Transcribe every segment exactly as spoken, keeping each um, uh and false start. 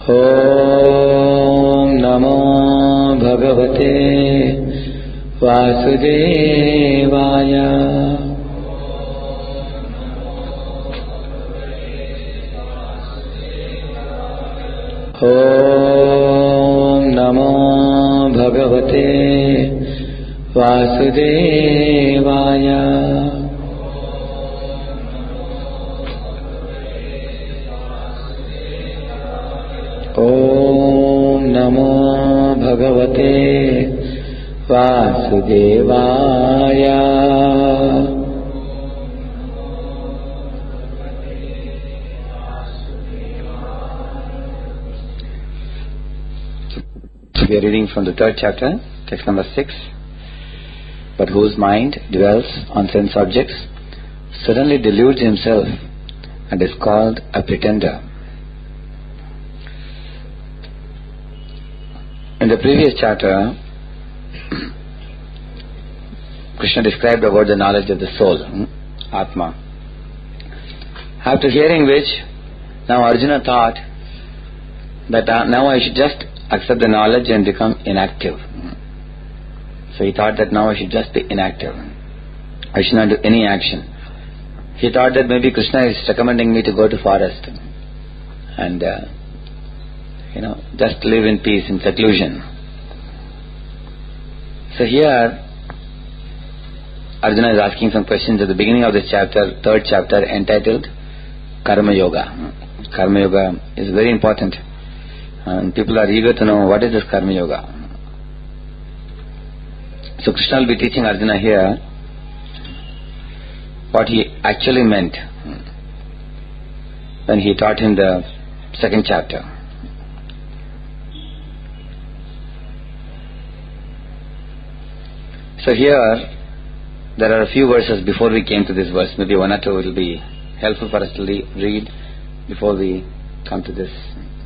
Om Namo Bhagavate Vasudevaya. Om Namo Bhagavate Vasudevaya. Om Namo Bhagavate Vasudevaya. We are reading from the third chapter, text number six. But whose mind dwells on sense objects suddenly deludes himself and is called a pretender. In the previous chapter, Krishna described about the knowledge of the soul, Atma. After hearing which, now Arjuna thought that uh, now I should just accept the knowledge and become inactive. So he thought that now I should just be inactive. I should not do any action. He thought that maybe Krishna is recommending me to go to forest and uh, you know, just live in peace, in seclusion. So here, Arjuna is asking some questions at the beginning of this chapter, third chapter, entitled Karma Yoga. Karma Yoga is very important, and people are eager to know what is this Karma Yoga. So Krishna will be teaching Arjuna here what he actually meant when he taught him the second chapter. So here, there are a few verses before we came to this verse. Maybe one or two will be helpful for us to read before we come to this.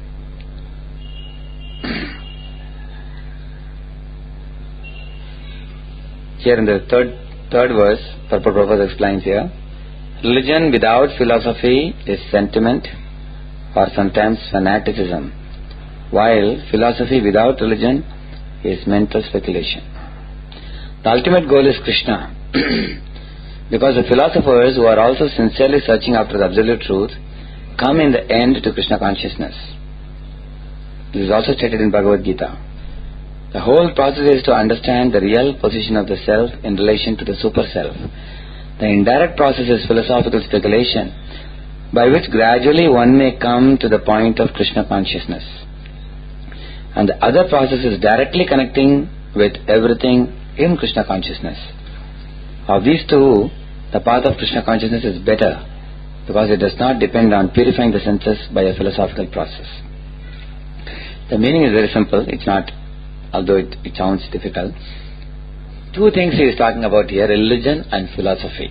Here in the third third verse, Purport Prabhupada explains here, religion without philosophy is sentiment or sometimes fanaticism, while philosophy without religion is mental speculation. The ultimate goal is Krishna, because the philosophers who are also sincerely searching after the absolute truth come in the end to Krishna consciousness. This is also stated in Bhagavad Gita. The whole process is to understand the real position of the self in relation to the super self. The indirect process is philosophical speculation, by which gradually one may come to the point of Krishna consciousness. And the other process is directly connecting with everything in Krishna consciousness. Of these two, the path of Krishna consciousness is better, because it does not depend on purifying the senses by a philosophical process. The meaning is very simple. It's not, although it, it sounds difficult. Two things he is talking about here, religion and philosophy.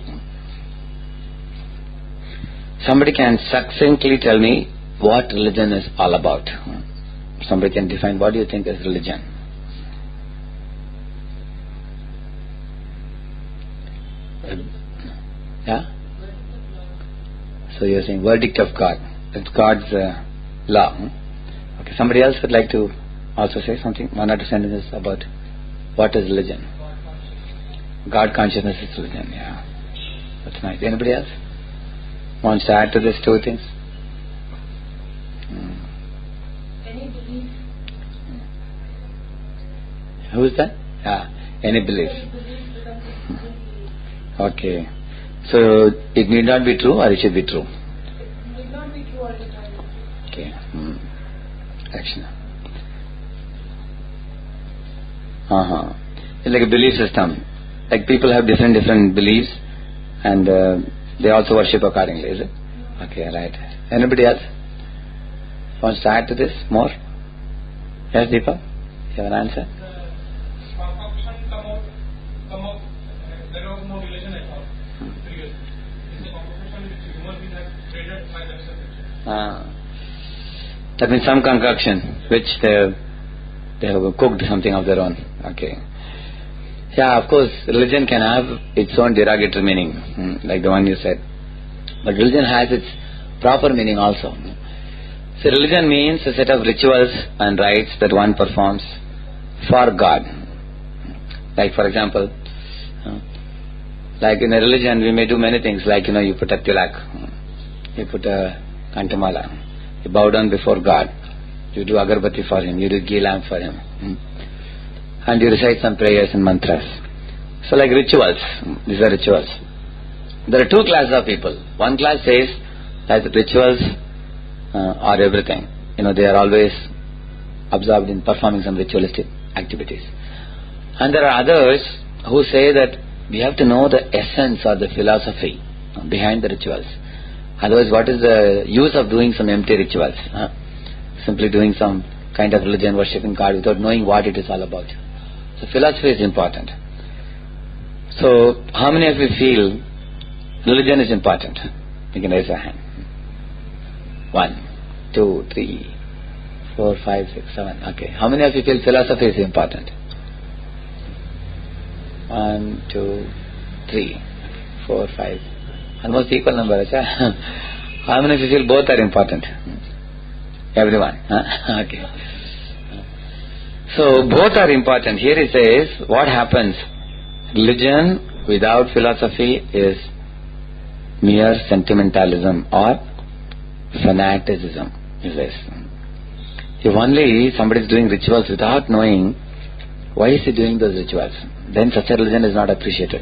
Somebody can succinctly tell me what religion is all about. Somebody can define, what do you think is religion? Yeah? So you're saying verdict of God. It's God's uh, law. Okay, somebody else would like to also say something, one or two sentences about what is religion. God consciousness is religion, yeah. That's nice. Anybody else wants to add to these two things? Hmm. Any belief. Who is that? Yeah, any belief. Any belief. Okay. So it need not be true, or it should be true? It need not be true all the time. Okay. Hmm. Action. Uh-huh. It's like a belief system. Like people have different different beliefs, and uh, they also worship accordingly, is it? Okay, right. Anybody else wants to add to this more? Yes, Deepa? You have an answer? Concoction come out, come out. There was no religion at all previously. It's a concoction which human beings have created by themselves. Ah. That means some concoction which they they have cooked something of their own. Okay. Yeah, of course, religion can have its own derogatory meaning, like the one you said. But religion has its proper meaning also. So religion means a set of rituals and rites that one performs for God. Like for example, uh, like in a religion we may do many things, like you know you put a tilak, you put a kantamala, you bow down before God, you do agarbatti for Him, you do ghee lamp for Him, and you recite some prayers and mantras. So like rituals, these are rituals. There are two classes of people. One class says that rituals uh, are everything. You know, they are always absorbed in performing some ritualistic activities. And there are others who say that we have to know the essence or the philosophy behind the rituals. Otherwise, what is the use of doing some empty rituals? Huh? Simply doing some kind of religion, worshipping God without knowing what it is all about. So philosophy is important. So how many of you feel religion is important? You can raise your hand. One, two, three, four, five, six, seven. Okay. How many of you feel philosophy is important? One, two, three, four, five. Almost equal number. How many of you feel both are important? Everyone. Huh? Okay. So both are important. Here it says, what happens? Religion without philosophy is mere sentimentalism or fanaticism. It says. If only somebody is doing rituals without knowing why is he doing those rituals, then such a religion is not appreciated.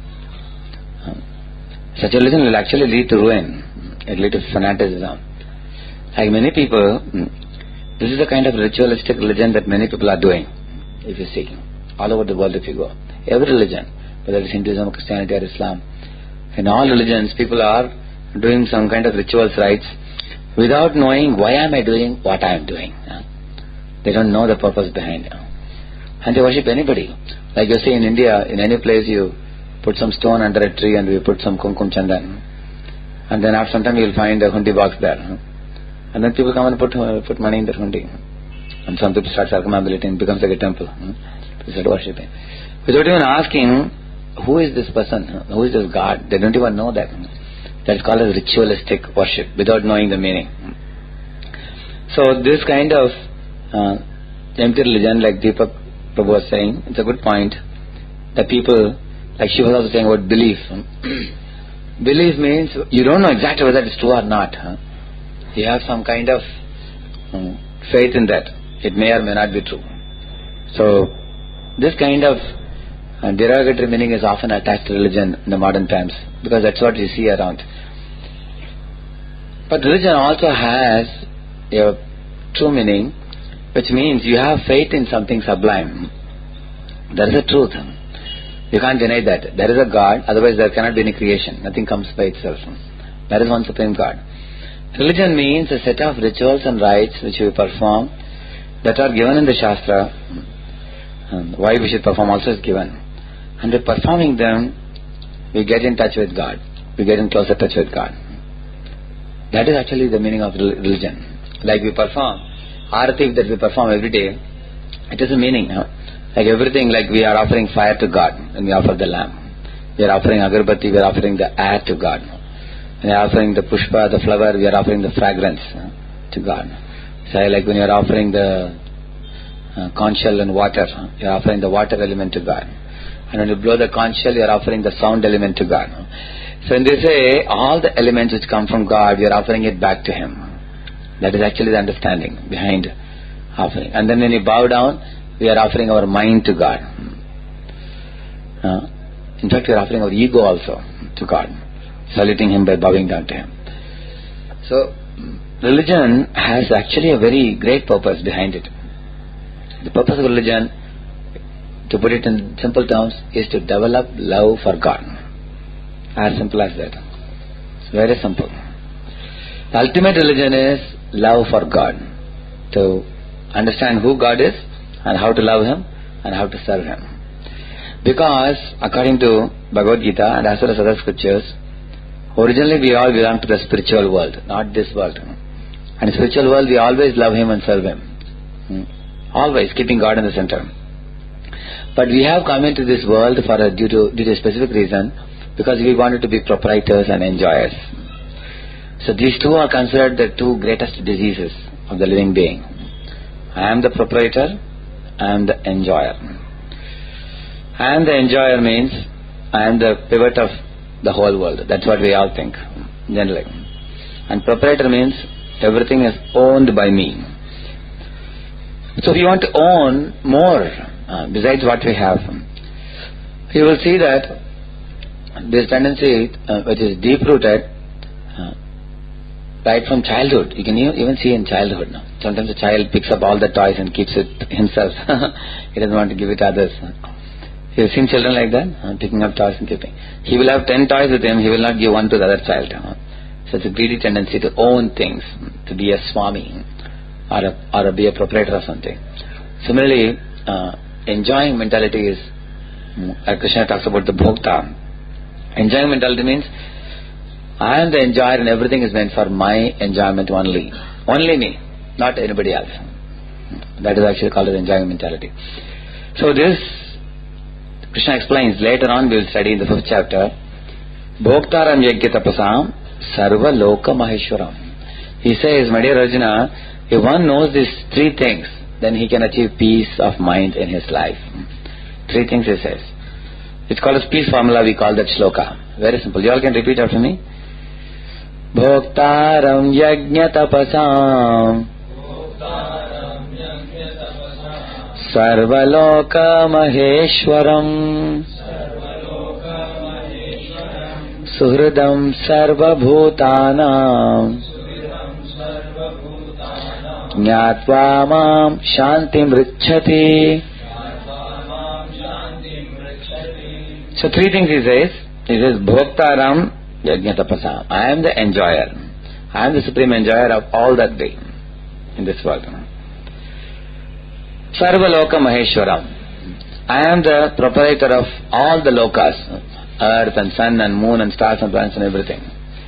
Such a religion will actually lead to ruin. It will lead to fanaticism. Like many people, this is the kind of ritualistic religion that many people are doing. If you see, all over the world if you go, every religion, whether it's Hinduism, Christianity or Islam, in all religions people are doing some kind of rituals, rites, without knowing why am I doing what I am doing. They don't know the purpose behind it. And they worship anybody. Like you see in India, in any place you put some stone under a tree and we put some kumkum chandan, and then after some time you will find a hundi box there, and then people come and put uh, put money in that hundi, and some people start circumambulating, it becomes like a temple. People start worshipping without even asking who is this person, who is this God. They don't even know that. That's called as ritualistic worship without knowing the meaning. So this kind of uh, empty religion, like Deepak Prabhu was saying, it's a good point. The people, like she was also saying about belief. Belief means you don't know exactly whether it's true or not. Huh? You have some kind of um, faith in that. It may or may not be true. So this kind of uh, derogatory meaning is often attached to religion in the modern times, because that's what you see around. But religion also has a true meaning, which means you have faith in something sublime. There is a truth. You can't deny that. There is a God, otherwise there cannot be any creation. Nothing comes by itself. There is one supreme God. Religion means a set of rituals and rites which we perform that are given in the Shastra. And why we should perform also is given. And by performing them, we get in touch with God. We get in closer touch with God. That is actually the meaning of religion. Like we perform Arati that we perform every day, it is a meaning. Huh? Like everything, like we are offering fire to God and we offer the lamp. We are offering agarbatti, we are offering the air to God. We are offering the pushpa, the flower, we are offering the fragrance uh, to God. So like when you are offering the uh, conch shell and water, uh, you are offering the water element to God. And when you blow the conch shell, you are offering the sound element to God. So when they say all the elements which come from God, you are offering it back to Him. That is actually the understanding behind offering. And then when you bow down, we are offering our mind to God. Uh, in fact, we are offering our ego also to God, saluting Him by bowing down to Him. So, religion has actually a very great purpose behind it. The purpose of religion, to put it in simple terms, is to develop love for God. As simple as that. It's very simple. The ultimate religion is love for God. To understand who God is and how to love Him and how to serve Him. Because according to Bhagavad Gita and as well as other scriptures, originally we all belong to the spiritual world, not this world. And in the spiritual world we always love Him and serve Him. Always keeping God in the center. But we have come into this world for a, due, to, due to a specific reason, because we wanted to be proprietors and enjoyers. So these two are considered the two greatest diseases of the living being. I am the proprietor, I am the enjoyer. I am the enjoyer means I am the pivot of the whole world. That's what we all think, generally. And proprietor means everything is owned by me. So if you want to own more, uh, besides what we have, you will see that this tendency, uh, which is deep-rooted, uh, right from childhood. You can even see in childhood now. Sometimes a child picks up all the toys and keeps it himself. He doesn't want to give it to others. You have seen children like that, uh, picking up toys and keeping. He will have ten toys with him. He will not give one to the other child. Uh. So it's a greedy tendency to own things, to be a swami or a, or a, be a proprietor of something. Similarly, uh, enjoying mentality is, uh, Krishna talks about the bhokta. Enjoying mentality means I am the enjoyer and everything is meant for my enjoyment only. Only me, not anybody else. That is actually called as enjoying mentality. So this, Krishna explains, later on we will study in the fifth chapter, Bhoktaram Yajna Tapasam Sarva Loka Maheshwaram. He says, my dear Arjuna, if one knows these three things, then he can achieve peace of mind in his life. Three things he says. It's called as peace formula, we call that shloka. Very simple. You all can repeat after me. Bhoktaram Yajna Tapasam Sarvaloka Maheshwaram Suhridam Sarvabhutanam Jnatva Mam Shantim Richati. So three things he says. He says Bhoktaram Yajna Tapasam. I am the enjoyer. I am the supreme enjoyer of all that be in this world. Sarvaloka Maheshwaram. I am the proprietor of all the lokas, earth and sun and moon and stars and planets and everything.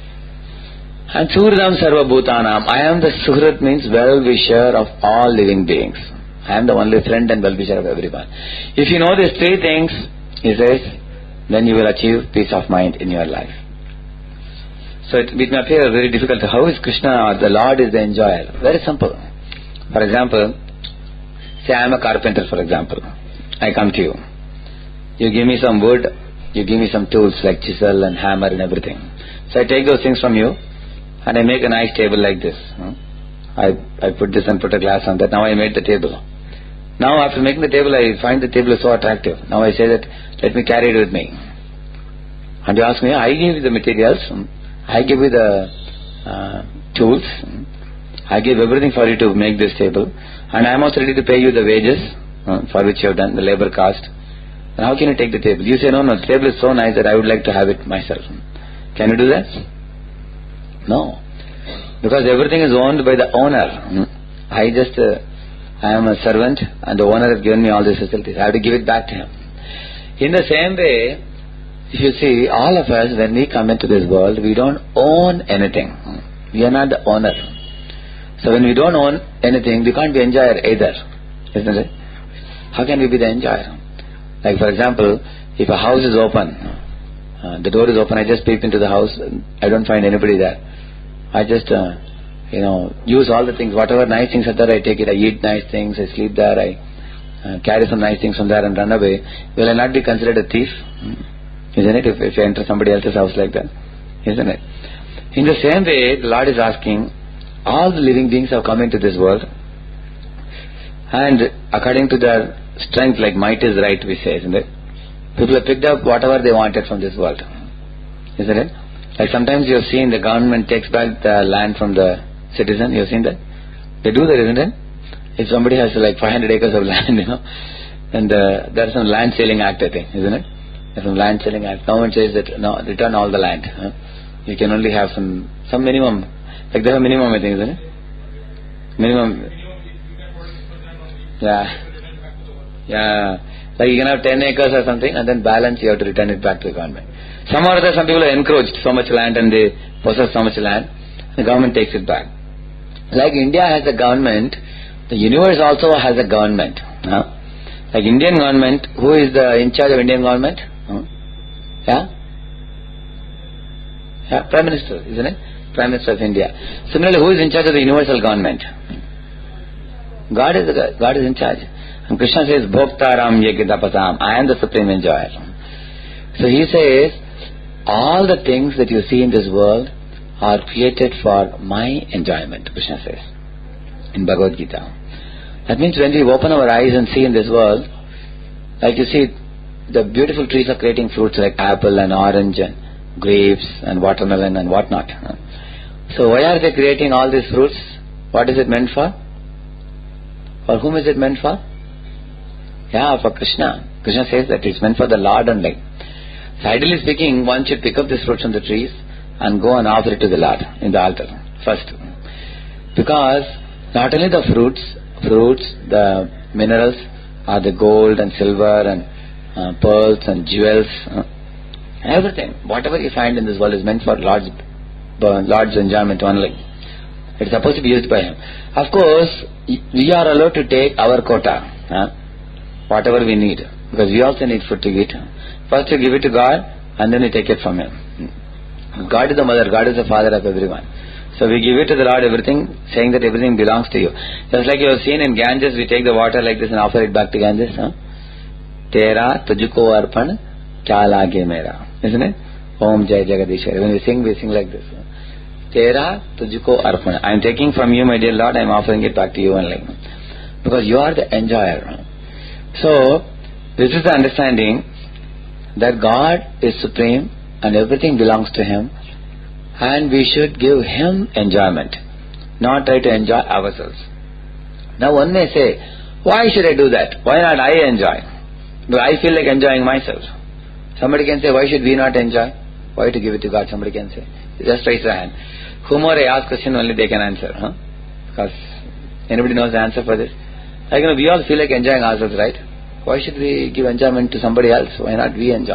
And Suhridam Sarva Bhutanam. I am the Suhrid means well-wisher of all living beings. I am the only friend and well-wisher of everyone. If you know these three things, he says, then you will achieve peace of mind in your life. So it, it may appear very difficult. How is Krishna or the Lord is the enjoyer? Very simple. For example, say I am a carpenter, for example. I come to you. You give me some wood, you give me some tools like chisel and hammer and everything. So I take those things from you and I make a nice table like this. I, I put this and put a glass on that. Now I made the table. Now after making the table, I find the table is so attractive. Now I say that, let me carry it with me. And you ask me, I give you the materials, I give you the uh, tools, I give everything for you to make this table, and I am also ready to pay you the wages uh, for which you have done, the labor cost. And how can you take the table? You say, no, no, the table is so nice that I would like to have it myself. Can you do that? No. Because everything is owned by the owner. I just, uh, I am a servant and the owner has given me all these facilities. I have to give it back to him. In the same way, if you see, all of us, when we come into this world, we don't own anything. We are not the owner. So when we don't own anything, we can't be enjoyer either. Isn't it? How can we be the enjoyer? Like for example, if a house is open, uh, the door is open, I just peep into the house, I don't find anybody there. I just, uh, you know, use all the things, whatever nice things are there, I take it, I eat nice things, I sleep there, I uh, carry some nice things from there and run away. Will I not be considered a thief? Isn't it? If, if I enter somebody else's house like that. Isn't it? In the same way, the Lord is asking, all the living beings have come into this world and according to their strength, like might is right, we say, isn't it? People have picked up whatever they wanted from this world. Isn't it? Like sometimes you have seen the government takes back the land from the citizen. You have seen that? They do that, isn't it? If somebody has like five hundred acres of land, you know, and uh, there is some land selling act, I think, isn't it? There's some land selling act. Government says that no, return all the land. Huh? You can only have some some minimum. Like they have minimum, I think, isn't it? Minimum. Yeah. Yeah. Like you can have ten acres or something, and then balance you have to return it back to the government. Some or other, some people have encroached so much land and they possess so much land, the government takes it back. Like India has a government, the universe also has a government. Huh? Like Indian government, who is the in charge of Indian government? Huh? Yeah? Yeah, Prime Minister, isn't it? Prime Minister of India. Similarly, who is in charge of the universal government? God is the, God is in charge. And Krishna says, Bhoktaram Yekitapatam, I am the supreme enjoyer. So he says, all the things that you see in this world are created for my enjoyment, Krishna says in Bhagavad Gita. That means when we open our eyes and see in this world, like you see, the beautiful trees are creating fruits like apple and orange and grapes and watermelon and whatnot. So why are they creating all these fruits? What is it meant for? For whom is it meant for? Yeah, for Krishna. Krishna says that it's meant for the Lord only. So ideally speaking, one should pick up these fruits from the trees and go and offer it to the Lord in the altar first. Because not only the fruits, fruits, the minerals are the gold and silver and uh, pearls and jewels, uh, everything, whatever you find in this world is meant for Lord's, uh, Lord's enjoyment only. It's supposed to be used by Him. Of course, we are allowed to take our quota, huh? Whatever we need, because we also need food to eat. First you give it to God, and then you take it from Him. God is the mother, God is the father of everyone. So we give it to the Lord, everything, saying that everything belongs to you. Just like you have seen in Ganges, we take the water like this and offer it back to Ganges. Huh? Tera tujuko arpan kya lage mera. Isn't it? Om Jai Jagadishwari. When we sing, we sing like this. Tera tujuko arpan. I am taking from you, my dear Lord, I am offering it back to you only. Because you are the enjoyer. So, this is the understanding that God is supreme and everything belongs to Him, and we should give Him enjoyment, not try to enjoy ourselves. Now one may say, why should I do that? Why not I enjoy? Because I feel like enjoying myself. Somebody can say, why should we not enjoy? Why to give it to God? Somebody can say. Just raise their hand. Whomever I ask question, only they can answer. Huh? Because anybody knows the answer for this? Like, you know, we all feel like enjoying ourselves, right? Why should we give enjoyment to somebody else? Why not we enjoy?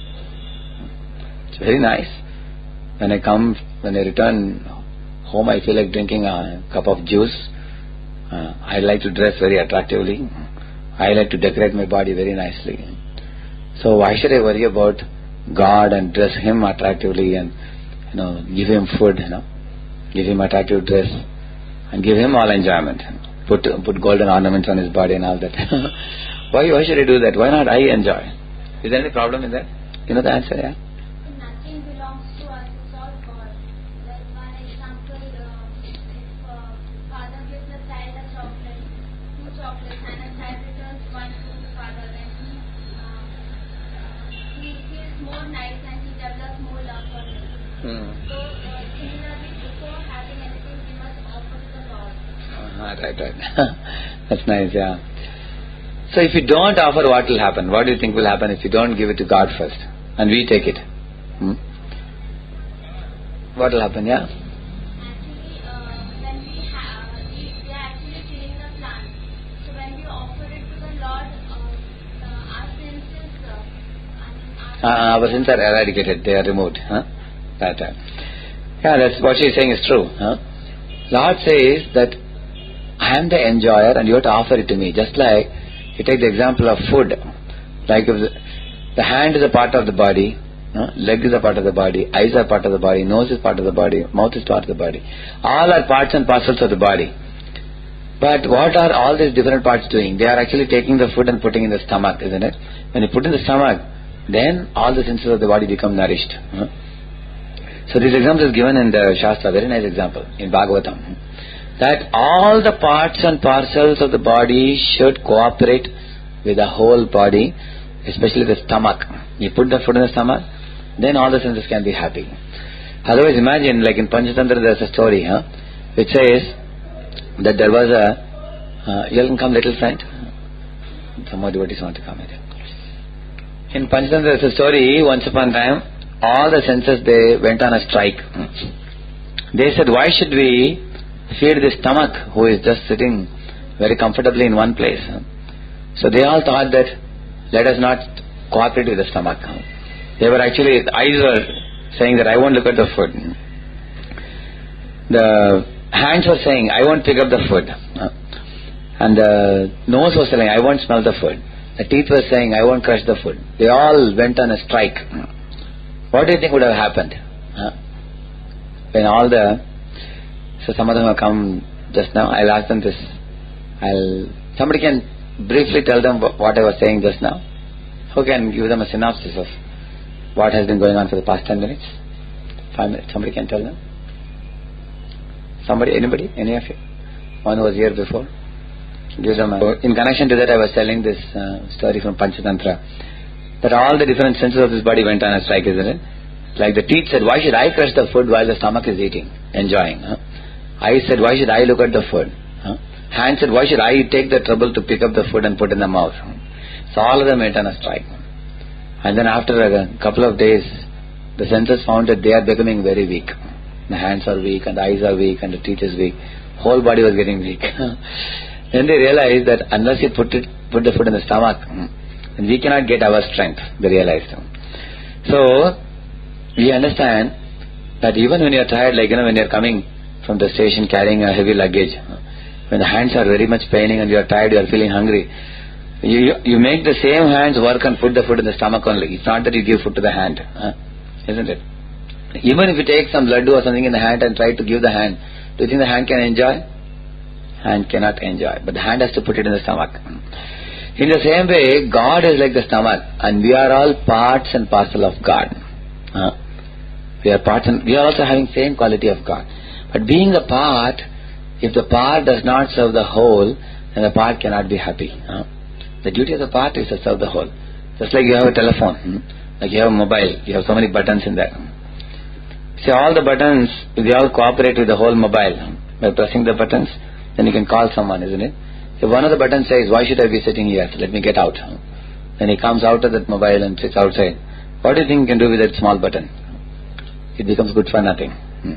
It's very nice. When I come, when I return home, I feel like drinking a cup of juice. Uh, I like to dress very attractively. I like to decorate my body very nicely. So why should I worry about God and dress Him attractively and, you know, give Him food, you know, give Him attractive dress and give Him all enjoyment. Put put golden ornaments on His body and all that. why why should I do that? Why not I enjoy? Is there any problem in that? You know the answer, yeah? Nothing belongs to us, it's all God. Like one example, uh, if uh, father gives a child a chocolate, two chocolates, and a child returns one to the father, then he, uh, he feels more nice and he develops more love for him. Hmm. So, uh, similarly, before having anything, we must offer to the Lord. Uh, right, right. That's nice, yeah. So if you don't offer, what will happen? What do you think will happen if you don't give it to God first and we take it? Hmm? What will happen, yeah? Actually, uh, when we have, we, we are actually killing the plant. So when we offer it to the Lord, uh, uh, our senses, uh, I mean, our Uh, our sins are eradicated, they are removed. Huh? That, uh, yeah, that's what she is saying is true. Huh? Lord says that I am the enjoyer and you have to offer it to me. Just like you take the example of food. Like if the, the hand is a part of the body, uh, leg is a part of the body, eyes are part of the body, nose is part of the body, mouth is part of the body. All are parts and parcels of the body. But what are all these different parts doing? They are actually taking the food and putting in the stomach, isn't it? When you put in the stomach, then all the senses of the body become nourished. Uh. So this example is given in the Shastra, very nice example, in Bhagavatam. That all the parts and parcels of the body should cooperate with the whole body, especially the stomach. You put the food in the stomach, then all the senses can be happy. Otherwise, imagine, like in Panchatantra, there's a story, huh, which says that there was a, uh, you can come, little friend. Some more devotees want to come here. In Panchatantra, there's a story, once upon a time, all the senses, they went on a strike. They said, why should we feed the stomach who is just sitting very comfortably in one place? So they all thought that let us not cooperate with the stomach. They were actually, the eyes were saying that I won't look at the food. The hands were saying I won't pick up the food. And the nose was saying I won't smell the food. The teeth were saying I won't crush the food. They all went on a strike. What do you think would have happened? when all the, so some of them have come just now, I'll ask them this. I'll, somebody can briefly tell them what I was saying just now. Who can give them a synopsis of what has been going on for the past ten minutes? Five minutes. Somebody can tell them? Somebody? Anybody? Any of you? One who was here before? Give them a, in connection to that, I was telling this uh, story from Panchatantra, that all the different senses of this body went on a strike, isn't it? Like the teeth said, why should I crush the food while the stomach is eating, enjoying? Huh? Eyes said, why should I look at the food? Huh? Hand said, why should I take the trouble to pick up the food and put in the mouth? Huh? So all of them went on a strike. And then after a couple of days, the senses found that they are becoming very weak. The hands are weak, and the eyes are weak, and the teeth is weak. Whole body was getting weak. Then they realized that unless you put it, put the food in the stomach, then we cannot get our strength, they realized. So, we understand that even when you are tired, like you know, when you are coming from the station carrying a heavy luggage, when the hands are very much paining and you are tired, you are feeling hungry, you you make the same hands work and put the food in the stomach only. It's not that you give food to the hand, huh? Isn't it? Even if you take some laddu or something in the hand and try to give the hand, do you think the hand can enjoy? Hand cannot enjoy, but the hand has to put it in the stomach. In the same way, God is like the stomach, and we are all parts and parcel of God. Huh? We are parts, and we are also having same quality of God. But being a part, if the part does not serve the whole, then the part cannot be happy. Huh? The duty of the part is to serve the whole. Just like you have a telephone, hmm? like you have a mobile, you have so many buttons in there. See, all the buttons, if they all cooperate with the whole mobile, by pressing the buttons, then you can call someone, isn't it? If one of the buttons says, why should I be sitting here? So let me get out. Then he comes out of that mobile and sits outside. What do you think you can do with that small button? It becomes good for nothing.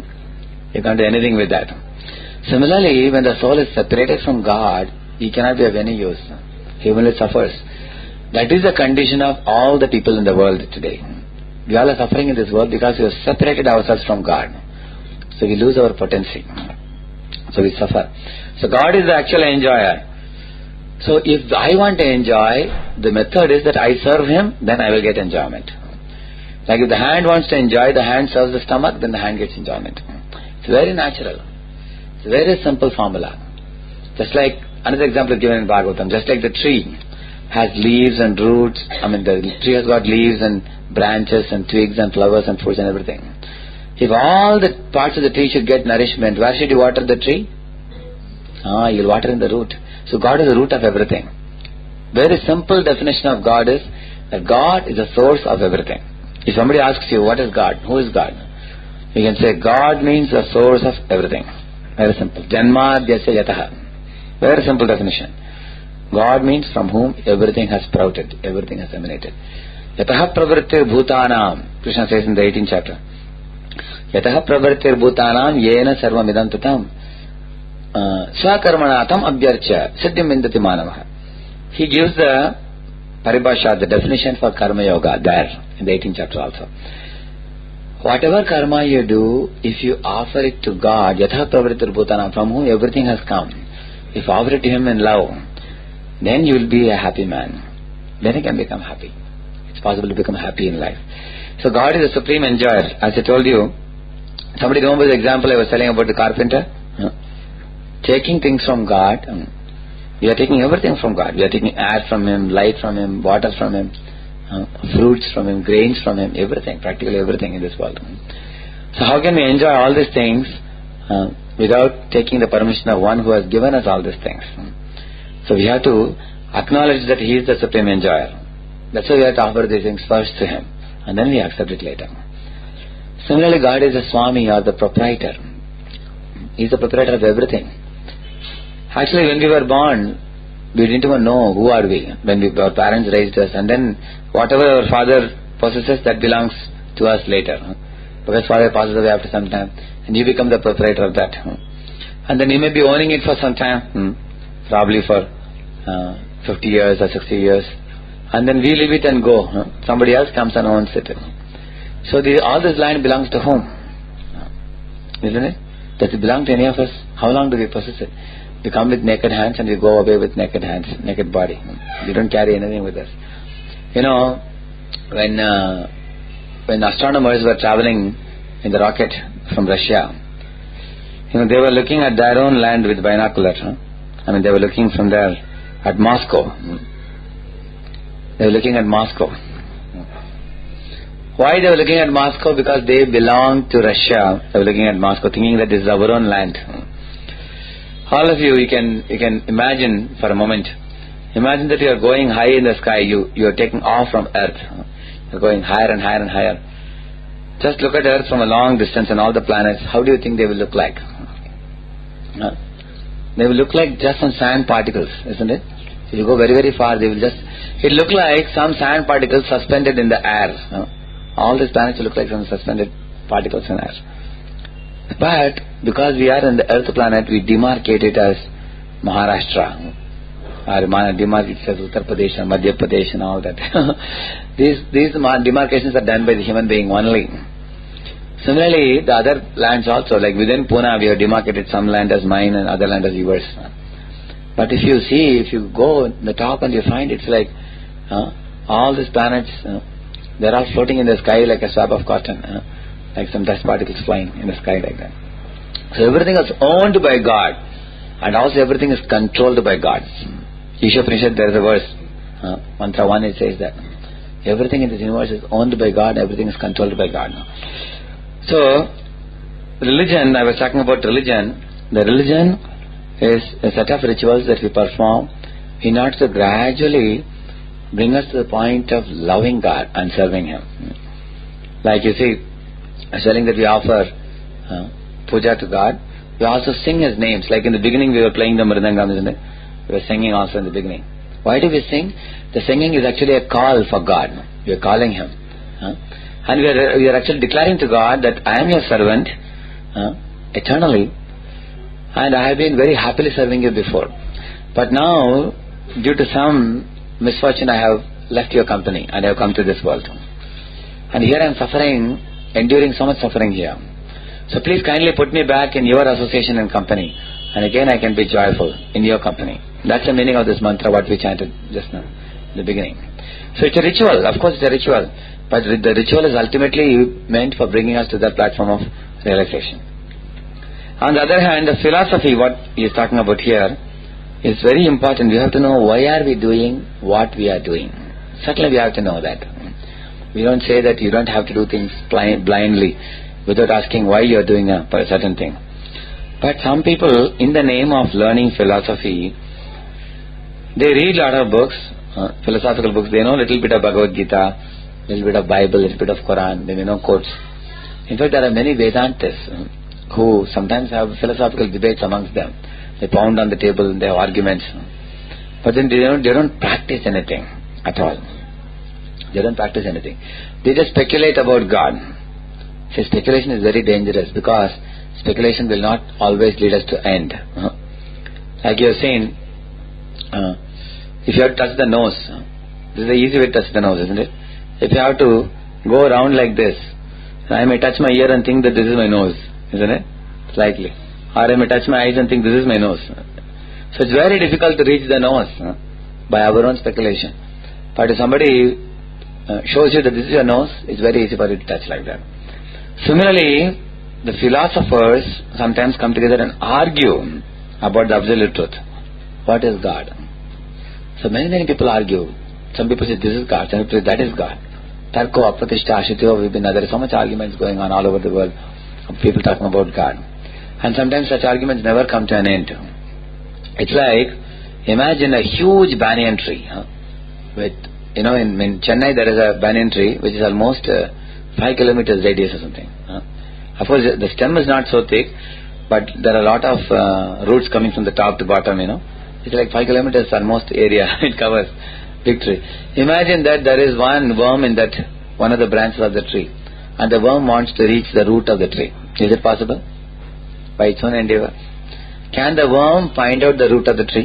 You can't do anything with that. Similarly, when the soul is separated from God, he cannot be of any use. He only suffers. That is the condition of all the people in the world today. We all are suffering in this world because we have separated ourselves from God. So we lose our potency. So we suffer. So God is the actual enjoyer. So if I want to enjoy, the method is that I serve Him, then I will get enjoyment. Like if the hand wants to enjoy, the hand serves the stomach, then the hand gets enjoyment. It's very natural. It's a very simple formula. Just like another example is given in Bhagavatam. Just like the tree has leaves and roots. I mean the tree has got leaves and branches and twigs and flowers and fruits and everything. If all the parts of the tree should get nourishment, where should you water the tree? Ah, you'll water in the root. So God is the root of everything. Very simple definition of God is that God is the source of everything. If somebody asks you, what is God? Who is God? You can say, God means the source of everything. Very simple. Janmadhyasya yataha. Very simple definition. God means from whom everything has sprouted, everything has emanated. Yataha pravrittir bhutanam. Krishna says in the eighteenth chapter. Yataha pravrittir bhutanam yena sarvam idam tatam. Swakarmanatam abhyarcha siddhim vindati manavaha. He gives the paribhasha, the definition for karma yoga there in the eighteenth chapter also. Whatever karma you do, if you offer it to God, yatha pravrittir bhutanam, from whom everything has come, if you offer it to Him in love, then you will be a happy man. Then you can become happy. It's possible to become happy in life. So God is the supreme enjoyer. As I told you, somebody remember the example I was telling about the carpenter? Huh? Taking things from God, we are taking everything from God. We are taking air from Him, light from Him, water from Him, uh, fruits from Him, grains from Him, everything, practically everything in this world. So how can we enjoy all these things uh, without taking the permission of one who has given us all these things? So we have to acknowledge that He is the supreme enjoyer. That's why we have to offer these things first to Him, and then we accept it later. Similarly, God is the Swami or the proprietor. He is the proprietor of everything. Actually, when we were born, we didn't even know who are we. When we, our parents raised us, and then whatever our father possesses, that belongs to us later. Because father passes away after some time, and you become the proprietor of that. And then you may be owning it for some time, probably for uh, fifty years or sixty years, and then we leave it and go. Somebody else comes and owns it. So the, all this land belongs to whom? Isn't it? Does it belong to any of us? How long do we possess it? We come with naked hands and we go away with naked hands, naked body. We don't carry anything with us. You know, when uh, when astronomers were traveling in the rocket from Russia. You know, they were looking at their own land with binoculars. Huh? I mean, they were looking from there at Moscow. They were looking at Moscow. Why they were looking at Moscow? Because they belonged to Russia. They were looking at Moscow, thinking that this is our own land. All of you, you can you can imagine for a moment. Imagine that you are going high in the sky. You you are taking off from Earth. You are going higher and higher and higher. Just look at Earth from a long distance and all the planets. How do you think they will look like? Huh? They will look like just some sand particles, isn't it? If you go very very far, they will just it look like some sand particles suspended in the air. Huh? All these planets will look like some suspended particles in air. But because we are in the Earth planet, we demarcate it as Maharashtra. Or demarcate it as Uttar Pradesh and Madhya Pradesh and all that. these these demarcations are done by the human being only. Similarly, the other lands also, like within Pune, we have demarcated some land as mine and other land as yours. But if you see, if you go in the top and you find it's like uh, all these planets, uh, they're all floating in the sky like a swab of cotton, uh, like some dust particles flying in the sky like that. So everything is owned by God, and also everything is controlled by God. Ishopanishad, there is a verse, uh, Mantra one, it says that everything in this universe is owned by God, everything is controlled by God. So, religion, I was talking about religion. The religion is a set of rituals that we perform in order to gradually bring us to the point of loving God and serving Him. Like you see, telling that we offer uh, puja to God, we also sing His names. Like in the beginning we were playing the mridangam, isn't it? We were singing also in the beginning. Why do we sing? The singing is actually a call for God. We are calling Him. Huh? And we are, we are actually declaring to God that I am your servant uh, eternally, and I have been very happily serving you before. But now, due to some misfortune, I have left your company and I have come to this world. And here I am suffering, enduring so much suffering here. So please kindly put me back in your association and company, and again I can be joyful in your company. That's the meaning of this mantra, what we chanted just now, in the beginning. So it's a ritual, of course it's a ritual, but the ritual is ultimately meant for bringing us to that platform of realization. On the other hand, the philosophy, what he is talking about here, is very important. We have to know why are we doing what we are doing. Certainly we have to know that. We don't say that you don't have to do things blind, blindly without asking why you are doing a certain thing. But some people, in the name of learning philosophy, they read a lot of books, uh, philosophical books. They know a little bit of Bhagavad Gita, a little bit of Bible, a little bit of Quran. They may know quotes. In fact, there are many Vedantists uh, who sometimes have philosophical debates amongst them. They pound on the table and they have arguments. But then they don't, they don't practice anything at all. They don't practice anything. They just speculate about God. See, speculation is very dangerous because speculation will not always lead us to end. Uh, like you have seen, uh, if you have to touch the nose, uh, this is the easy way to touch the nose, isn't it? If you have to go around like this, I may touch my ear and think that this is my nose, isn't it? Slightly. Or I may touch my eyes and think this is my nose. So it's very difficult to reach the nose uh, by our own speculation. But if somebody uh, shows you that this is your nose, it's very easy for you to touch like that. Similarly, the philosophers sometimes come together and argue about the absolute truth. What is God? So many, many people argue. Some people say this is God, some people say that is God. Tarko, Apratishta, Ashityo, Vibhina. There is so much arguments going on all over the world of people talking about God. And sometimes such arguments never come to an end. It's like, imagine a huge banyan tree. Huh? With, you know, in, in Chennai there is a banyan tree which is almost uh, five kilometers radius or something. Huh? Of course, the stem is not so thick, but there are a lot of uh, roots coming from the top to bottom, you know. It's like five kilometers almost area it covers. Big tree. Imagine that there is one worm in that, one of the branches of the tree, and the worm wants to reach the root of the tree. Is it possible? By its own endeavor. Can the worm find out the root of the tree?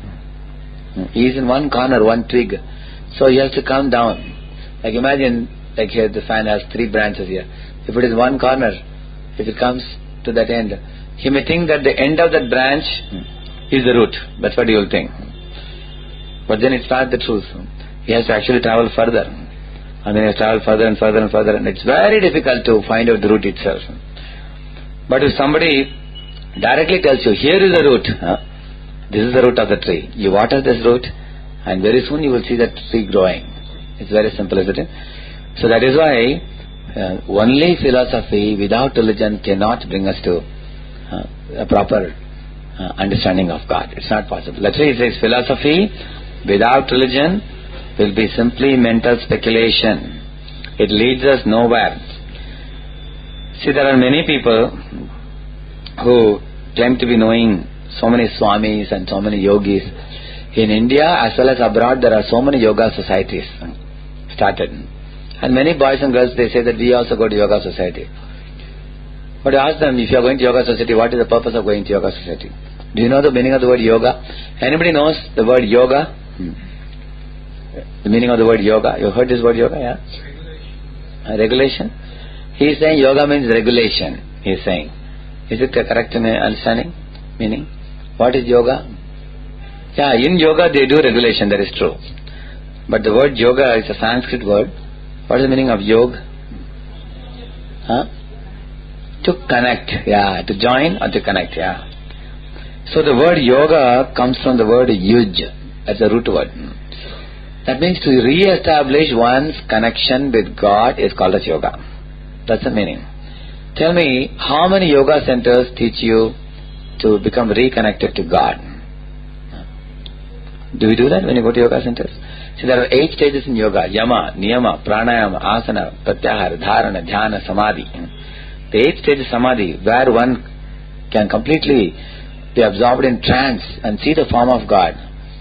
He is in one corner, one twig. So he has to come down. Like imagine, like here the fan has three branches here. If it is one corner, if it comes to that end, he may think that the end of that branch is the root. That's what he will think. But then it's not the truth. He has to actually travel further. And then he has to travel further and further and further. And it's very difficult to find out the root itself. But if somebody directly tells you, here is the root, huh? This is the root of the tree. You water this root, and very soon you will see that tree growing. It's very simple, isn't it? So that is why uh, only philosophy without religion cannot bring us to uh, a proper uh, understanding of God. It's not possible. That's why it says philosophy without religion will be simply mental speculation. It leads us nowhere. See, there are many people who claim to be knowing so many swamis and so many yogis. In India as well as abroad, there are so many yoga societies started. And many boys and girls, they say that we also go to yoga society. But I ask them, if you are going to yoga society, what is the purpose of going to yoga society? Do you know the meaning of the word yoga? Anybody knows the word yoga? Hmm. The meaning of the word yoga? You heard this word yoga? Yeah? Regulation. Uh, regulation? He is saying yoga means regulation. He is saying. Is it a correct understanding? Meaning? What is yoga? Yeah, in yoga they do regulation, that is true. But the word yoga is a Sanskrit word. What is the meaning of yoga? Huh? To connect, yeah, to join or to connect, yeah. So the word yoga comes from the word yuj, that's a root word. That means to re-establish one's connection with God is called as yoga. That's the meaning. Tell me, how many yoga centers teach you to become reconnected to God? Do we do that when you go to yoga centers? See, there are eight stages in yoga: yama, niyama, pranayama, asana, pratyahara, dharana, dhyana, samadhi. The eighth stage is samadhi, where one can completely be absorbed in trance and see the form of God.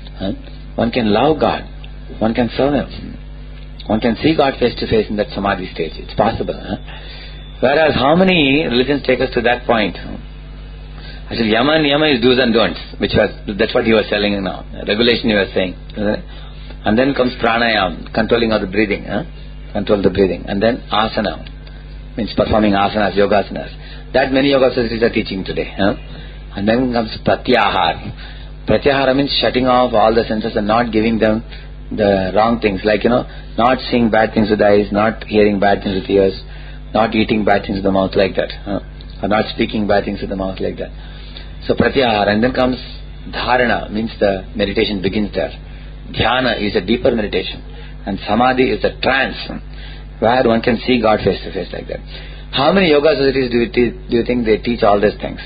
One can love God. One can serve Him. One can see God face to face in that samadhi stage. It's possible. Huh? Whereas how many religions take us to that point? Actually, yama and niyama is do's and don'ts, which was, that's what he was telling now. Regulation he was saying. And then comes pranayam, controlling of the breathing. Huh? Control the breathing. And then asana, means performing asanas, yogasanas. That many yoga societies are teaching today. Huh? And then comes pratyahara. Pratyahara means shutting off all the senses and not giving them the wrong things, like, you know, not seeing bad things with the eyes, not hearing bad things with the ears, not eating bad things with the mouth like that, huh? Or not speaking bad things with the mouth like that. So pratyahara. And then comes dharana, means the meditation begins there. Dhyana is a deeper meditation, and samadhi is a trance where one can see God face to face like that. How many yoga societies do you, te- do you think they teach all these things?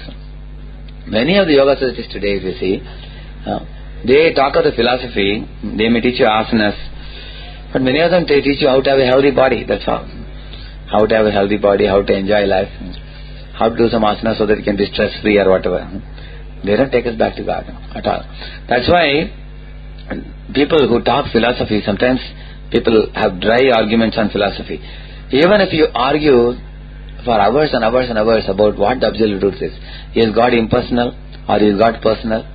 Many of the yoga societies today, if you see, uh, they talk of the philosophy. They may teach you asanas, but many of them they teach you how to have a healthy body. That's all. How to have a healthy body, how to enjoy life, how to do some asanas so that you can be stress free or whatever. They don't take us back to God at all. That's why people who talk philosophy, sometimes people have dry arguments on philosophy. Even if you argue for hours and hours and hours about what the absolute truth is, is God impersonal or is God personal?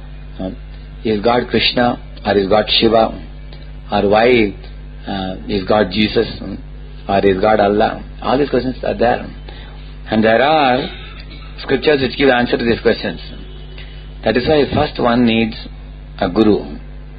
Is God Krishna or is God Shiva? Or why uh, is God Jesus or is God Allah? All these questions are there. And there are scriptures which give answer to these questions. That is why first one needs a guru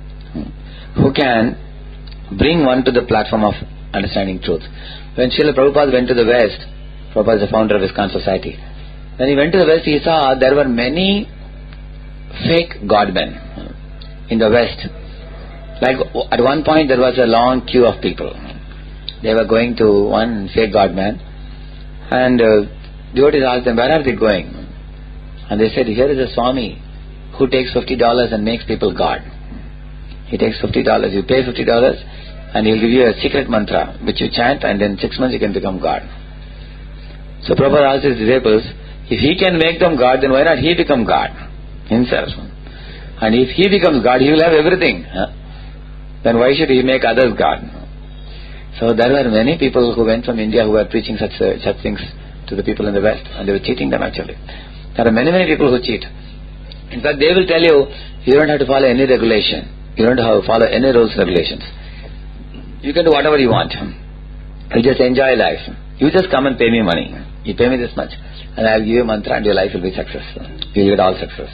who can bring one to the platform of understanding truth. When Srila Prabhupada went to the West, Prabhupada is the founder of ISKCON Society. When he went to the West, he saw there were many fake godmen in the West. Like at one point there was a long queue of people. They were going to one fake godman, and uh, devotees asked them, where are they going? And they said, here is a Swami who takes fifty dollars and makes people God. He takes fifty dollars. You pay fifty dollars and he'll give you a secret mantra which you chant, and in six months you can become God. So Prabhupada asked his disciples, if he can make them God, then why not he become God himself? And if he becomes God, he will have everything. Huh? Then why should he make others God? So there were many people who went from India who were preaching such uh, such things to the people in the West, and they were cheating them actually. There are many, many people who cheat. In fact, they will tell you, you don't have to follow any regulation. You don't have to follow any rules, regulations. You can do whatever you want. You just enjoy life. You just come and pay me money. You pay me this much, and I will give you a mantra and your life will be successful. You will get all success.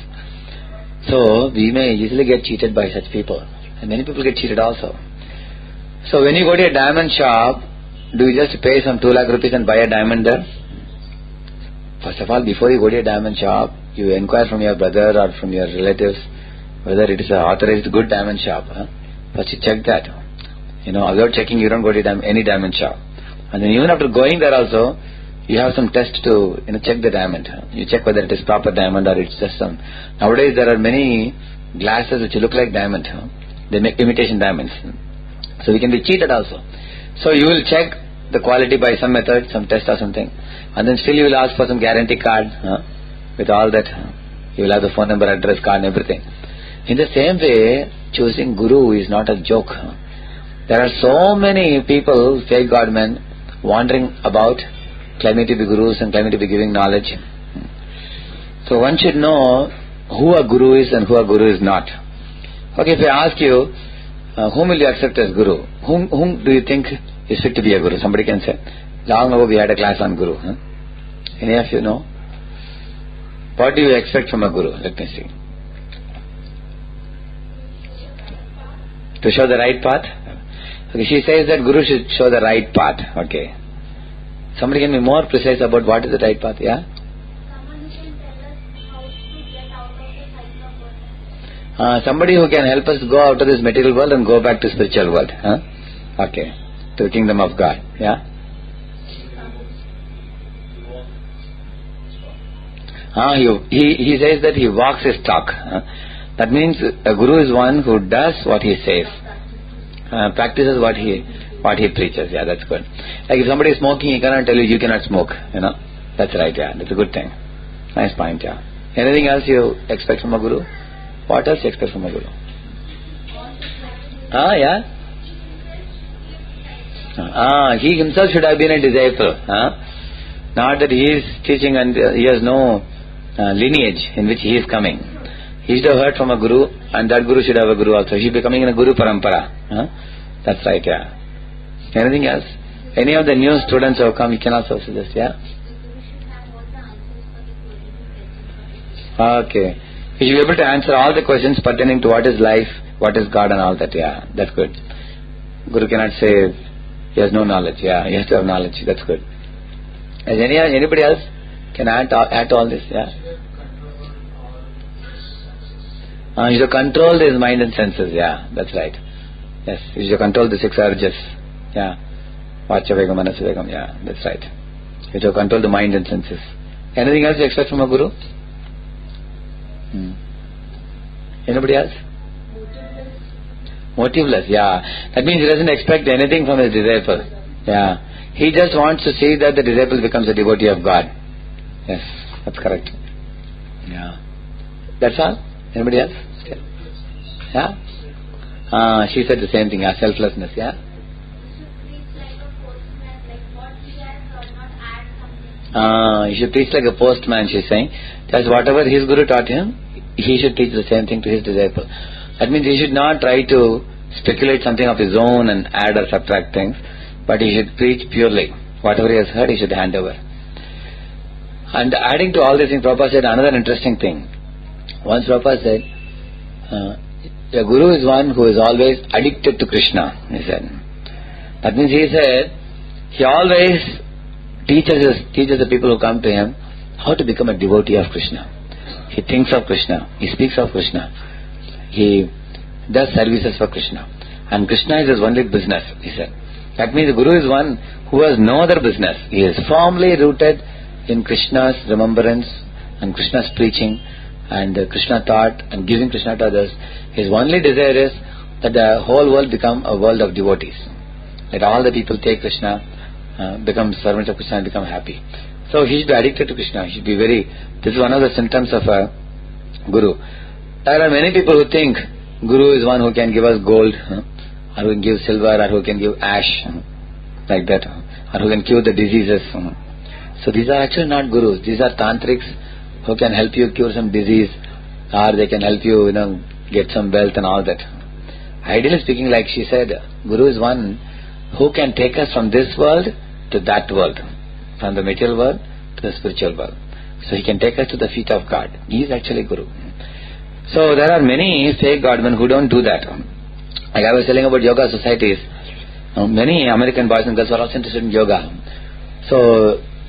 So, we may easily get cheated by such people. And many people get cheated also. So, when you go to a diamond shop, do you just pay some two lakh rupees and buy a diamond there? First of all, before you go to a diamond shop, you inquire from your brother or from your relatives whether it is an authorized good diamond shop. Huh? First you check that. You know, without checking, you don't go to dim- any diamond shop. And then even after going there also, you have some test to, you know, check the diamond. Huh? You check whether it is proper diamond or it's just some. Nowadays there are many glasses which look like diamond. Huh? They make imitation diamonds. So we can be cheated also. So you will check the quality by some method, some test or something. And then still you will ask for some guarantee card. Huh? With all that, huh? You will have the phone number, address card and everything. In the same way, choosing Guru is not a joke. Huh? There are so many people, fake godmen, wandering about, claiming to be gurus and claiming to be giving knowledge. So one should know who a guru is and who a guru is not. Okay, if I ask you, uh, whom will you accept as guru? Whom, whom do you think is fit to be a guru? Somebody can say. Long ago we had a class on guru. Huh? Any of you know? What do you expect from a guru? Let me see. To show the right path? Okay, she says that guru should show the right path. Okay. Somebody can be more precise about what is the right path, yeah? Someone who can tell us how to get out of the cycle of birth. Uh, somebody who can help us go out of this material world and go back to spiritual world. Huh? Okay. To the kingdom of God. Yeah? Uh, he, he, he says that he walks his talk. Huh? That means a guru is one who does what he says. Uh, practices what he what he preaches. Yeah, that's good. Like if somebody is smoking, he cannot tell you you cannot smoke. You know, that's right. Yeah, that's a good thing. Nice point. Yeah. Anything else you expect from a guru? What else you expect from a guru? Ah, yeah. Ah, he himself should have been a disciple. Huh? Not that he is teaching and uh, he has no uh, lineage in which he is coming. He should have heard from a guru, and that guru should have a guru also. He should be coming in a guru parampara. Huh? That's right, yeah. Anything else? Any of the new students who have come, you can also suggest, yeah? Okay. You should be able to answer all the questions pertaining to what is life, what is God and all that, yeah. That's good. Guru cannot say he has no knowledge, yeah. He has to have knowledge, that's good. Is any, anybody else can add, add to all this, yeah? Uh, you should control his mind and senses, yeah, that's right. Yes, you should control the six urges, yeah. Vachya-vegam, manasa-vegam, yeah, that's right. You should control the mind and senses. Anything else you expect from a guru? Hmm. Anybody else? Motiveless. Motiveless, yeah. That means he doesn't expect anything from his disciple. Yeah. He just wants to see that the disciple becomes a devotee of God. Yes, that's correct. Yeah. That's all? Anybody else? Still? Yeah? Uh, she said the same thing, yeah, selflessness, yeah? Uh, you should preach like a postman, she's saying. Just whatever his guru taught him, he should teach the same thing to his disciple. That means he should not try to speculate something of his own and add or subtract things, but he should preach purely. Whatever he has heard, he should hand over. And adding to all this thing, Prabhupada said another interesting thing. Once Prabhupada said, uh, the guru is one who is always addicted to Krishna, he said. That means he said, he always teaches us, teaches the people who come to him how to become a devotee of Krishna. He thinks of Krishna, he speaks of Krishna, he does services for Krishna. And Krishna is his only business, he said. That means the guru is one who has no other business. He is firmly rooted in Krishna's remembrance and Krishna's preaching and uh, Krishna thought and giving Krishna to others. His only desire is that the whole world become a world of devotees. That all the people take Krishna, uh, become servants of Krishna and become happy. So he should be addicted to Krishna. He should be very... This is one of the symptoms of a guru. There are many people who think guru is one who can give us gold, huh? Or who can give silver, or who can give ash, huh? Like that, huh? Or who can cure the diseases. Huh? So these are actually not gurus. These are tantrics who can help you cure some disease, or they can help you, you know, get some wealth and all that. Ideally speaking, like she said, guru is one who can take us from this world to that world, from the material world to the spiritual world. So he can take us to the feet of God. He is actually guru. So there are many fake godmen who don't do that. Like I was telling about yoga societies, many American boys and girls are also interested in yoga. So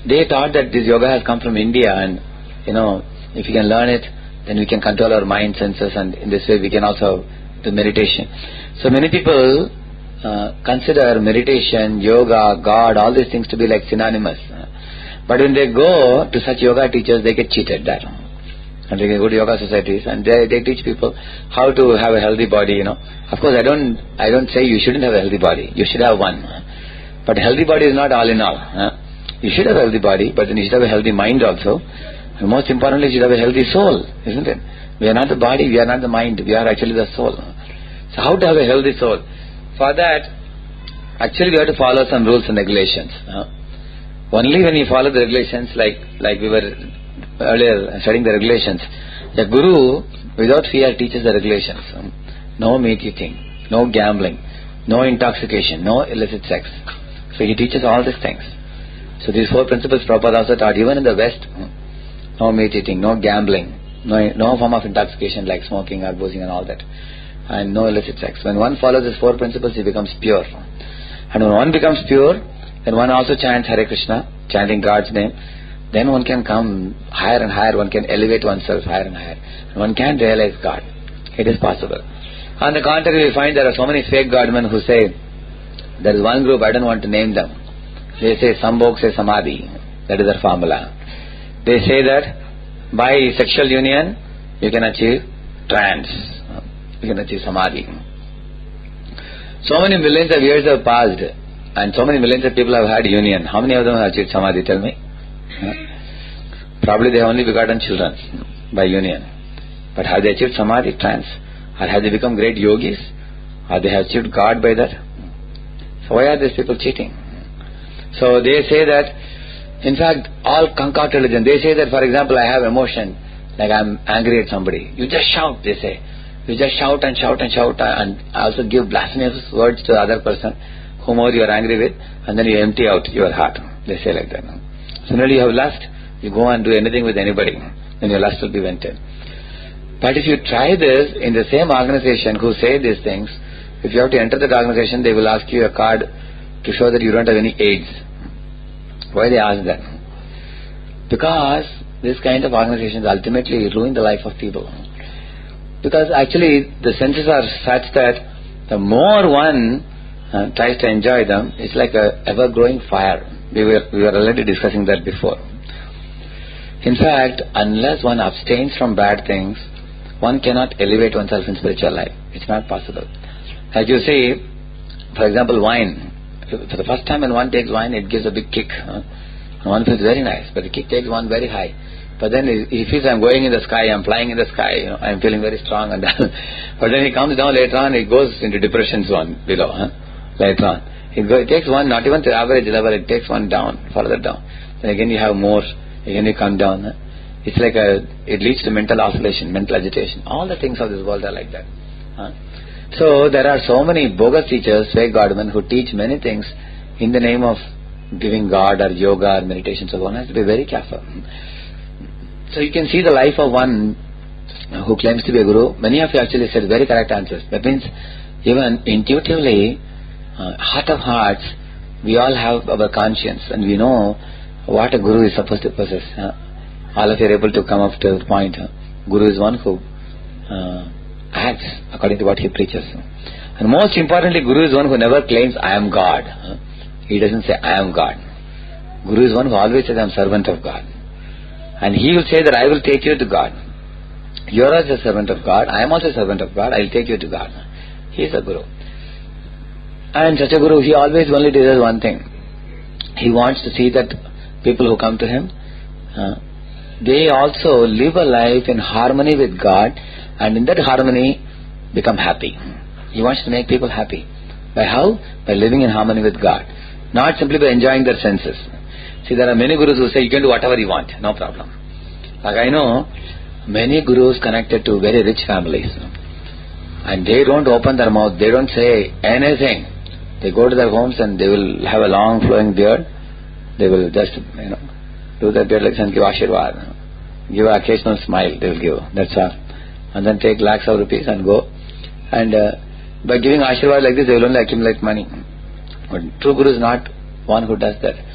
they thought that this yoga has come from India, and you know, if we can learn it, then we can control our mind, senses, and in this way we can also do meditation. So many people uh, consider meditation, yoga, God, all these things to be like synonymous. But when they go to such yoga teachers, they get cheated that. And they go to yoga societies and they, they teach people how to have a healthy body, you know. Of course, I don't I don't say you shouldn't have a healthy body. You should have one. But a healthy body is not all in all. Huh? You should have a healthy body, but then you should have a healthy mind also. And most importantly, you should have a healthy soul, isn't it? We are not the body, we are not the mind, we are actually the soul. So how to have a healthy soul? For that, actually we have to follow some rules and regulations. Huh? Only when you follow the regulations, like like we were earlier studying the regulations, the guru without fear teaches the regulations. No meat eating, no gambling, no intoxication, no illicit sex. So he teaches all these things. So these four principles Prabhupada also taught even in the West. No meat eating, no gambling, no, no form of intoxication like smoking or boozing and all that, and no illicit sex. When one follows these four principles, he becomes pure. And when one becomes pure, then one also chants Hare Krishna, chanting God's name. Then one can come higher and higher, one can elevate oneself higher and higher. And one can realize God. It is possible. On the contrary, we find there are so many fake godmen who say, there is one group, I don't want to name them. They say Sambhog se Samadhi. That is their formula. They say that by sexual union, you can achieve trance. You can achieve Samadhi. So many millions of years have passed, and so many millions of people have had union. How many of them have achieved Samadhi? Tell me. Huh? Probably they have only begotten children by union. But have they achieved Samadhi, trance? Or have they become great yogis? Or they have achieved God by that? So why are these people cheating? So they say that, in fact, all concoct religion, they say that, for example, I have emotion, like I'm angry at somebody. You just shout, they say. You just shout and shout and shout and also give blasphemous words to the other person whomever you are angry with, and then you empty out your heart. They say like that. Similarly, you have lust, you go and do anything with anybody, then your lust will be vented. But if you try this in the same organization who say these things, if you have to enter that organization, they will ask you a card to show that you don't have any AIDS. Why they ask that? Because this kind of organizations ultimately ruin the life of people. Because actually the senses are such that the more one uh, tries to enjoy them, it's like a ever-growing fire. We were, we were already discussing that before. In fact, unless one abstains from bad things, one cannot elevate oneself in spiritual life. It's not possible. As you see, for example, wine. For the first time when one takes wine, it gives a big kick. Huh? One feels very nice, but the kick takes one very high. But then he feels I'm going in the sky, I'm flying in the sky, you know, I'm feeling very strong. And but then he comes down later on, he goes into depression zone below. Huh? Later on, it, go, it takes one not even to average level, it takes one down, further down. Then again you have more, again you come down. Huh? It's like a, it leads to mental oscillation, mental agitation. All the things of this world are like that. Huh? So there are so many bogus teachers, fake godmen, who teach many things in the name of giving God or yoga or meditation. So one has to be very careful. So you can see the life of one who claims to be a guru. Many of you actually said very correct answers. That means even intuitively, uh, heart of hearts, we all have our conscience and we know what a guru is supposed to possess. Huh? All of you are able to come up to the point. Huh? Guru is one who uh, acts according to what he preaches. And most importantly, Guru is one who never claims I am God. Huh? He doesn't say I am God. Guru is one who always says I am servant of God. And he will say that I will take you to God. You are also a servant of God. I am also a servant of God. I will take you to God. He is a Guru. And such a Guru, he always only does one thing. He wants to see that people who come to him, uh, they also live a life in harmony with God, and in that harmony become happy. He wants to make people happy. By how? By living in harmony with God. Not simply by enjoying their senses. See, there are many gurus who say you can do whatever you want, no problem. Like I know many gurus connected to very rich families, and they don't open their mouth, they don't say anything. They go to their homes and they will have a long flowing beard. They will just, you know, do their beard like and give ashirvad. Give an occasional smile, they will give. That's all. And then take lakhs of rupees and go. And uh, by giving ashirvad like this, they will only accumulate money. But true Guru is not one who does that.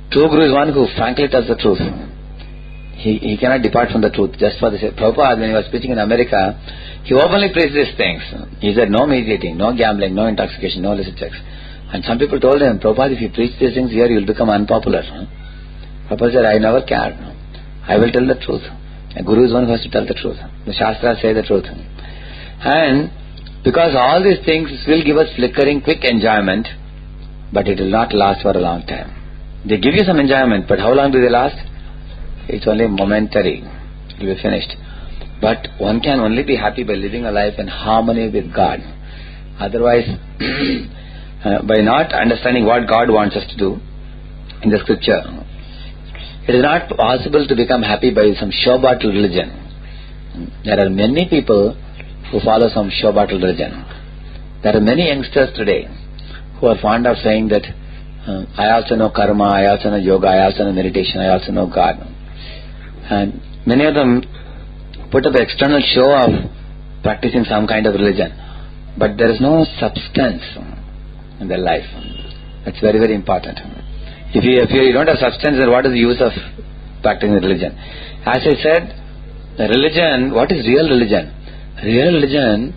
True Guru is one who frankly tells the truth. He, he cannot depart from the truth just for the sake. Prabhupada, when he was preaching in America, he openly preached these things. He said no meat eating, no gambling, no intoxication, no illicit sex. And some people told him, Prabhupada, if you preach these things here, you will become unpopular. Prabhupada said, I never care. I will tell the truth. A Guru is one who has to tell the truth. The Shastras say the truth. And because all these things will give us flickering, quick enjoyment, but it will not last for a long time. They give you some enjoyment, but how long do they last? It's only momentary. It will be finished. But one can only be happy by living a life in harmony with God. Otherwise, uh, by not understanding what God wants us to do in the scripture, it is not possible to become happy by some show bottle religion. There are many people who follow some show bottle religion. There are many youngsters today who are fond of saying that uh, I also know karma, I also know yoga, I also know meditation, I also know God. And many of them put up an external show of practicing some kind of religion, but there is no substance in their life. That's very, very important. If you, if you don't have substance, then what is the use of practicing religion? As I said, the religion, what is real religion? Real religion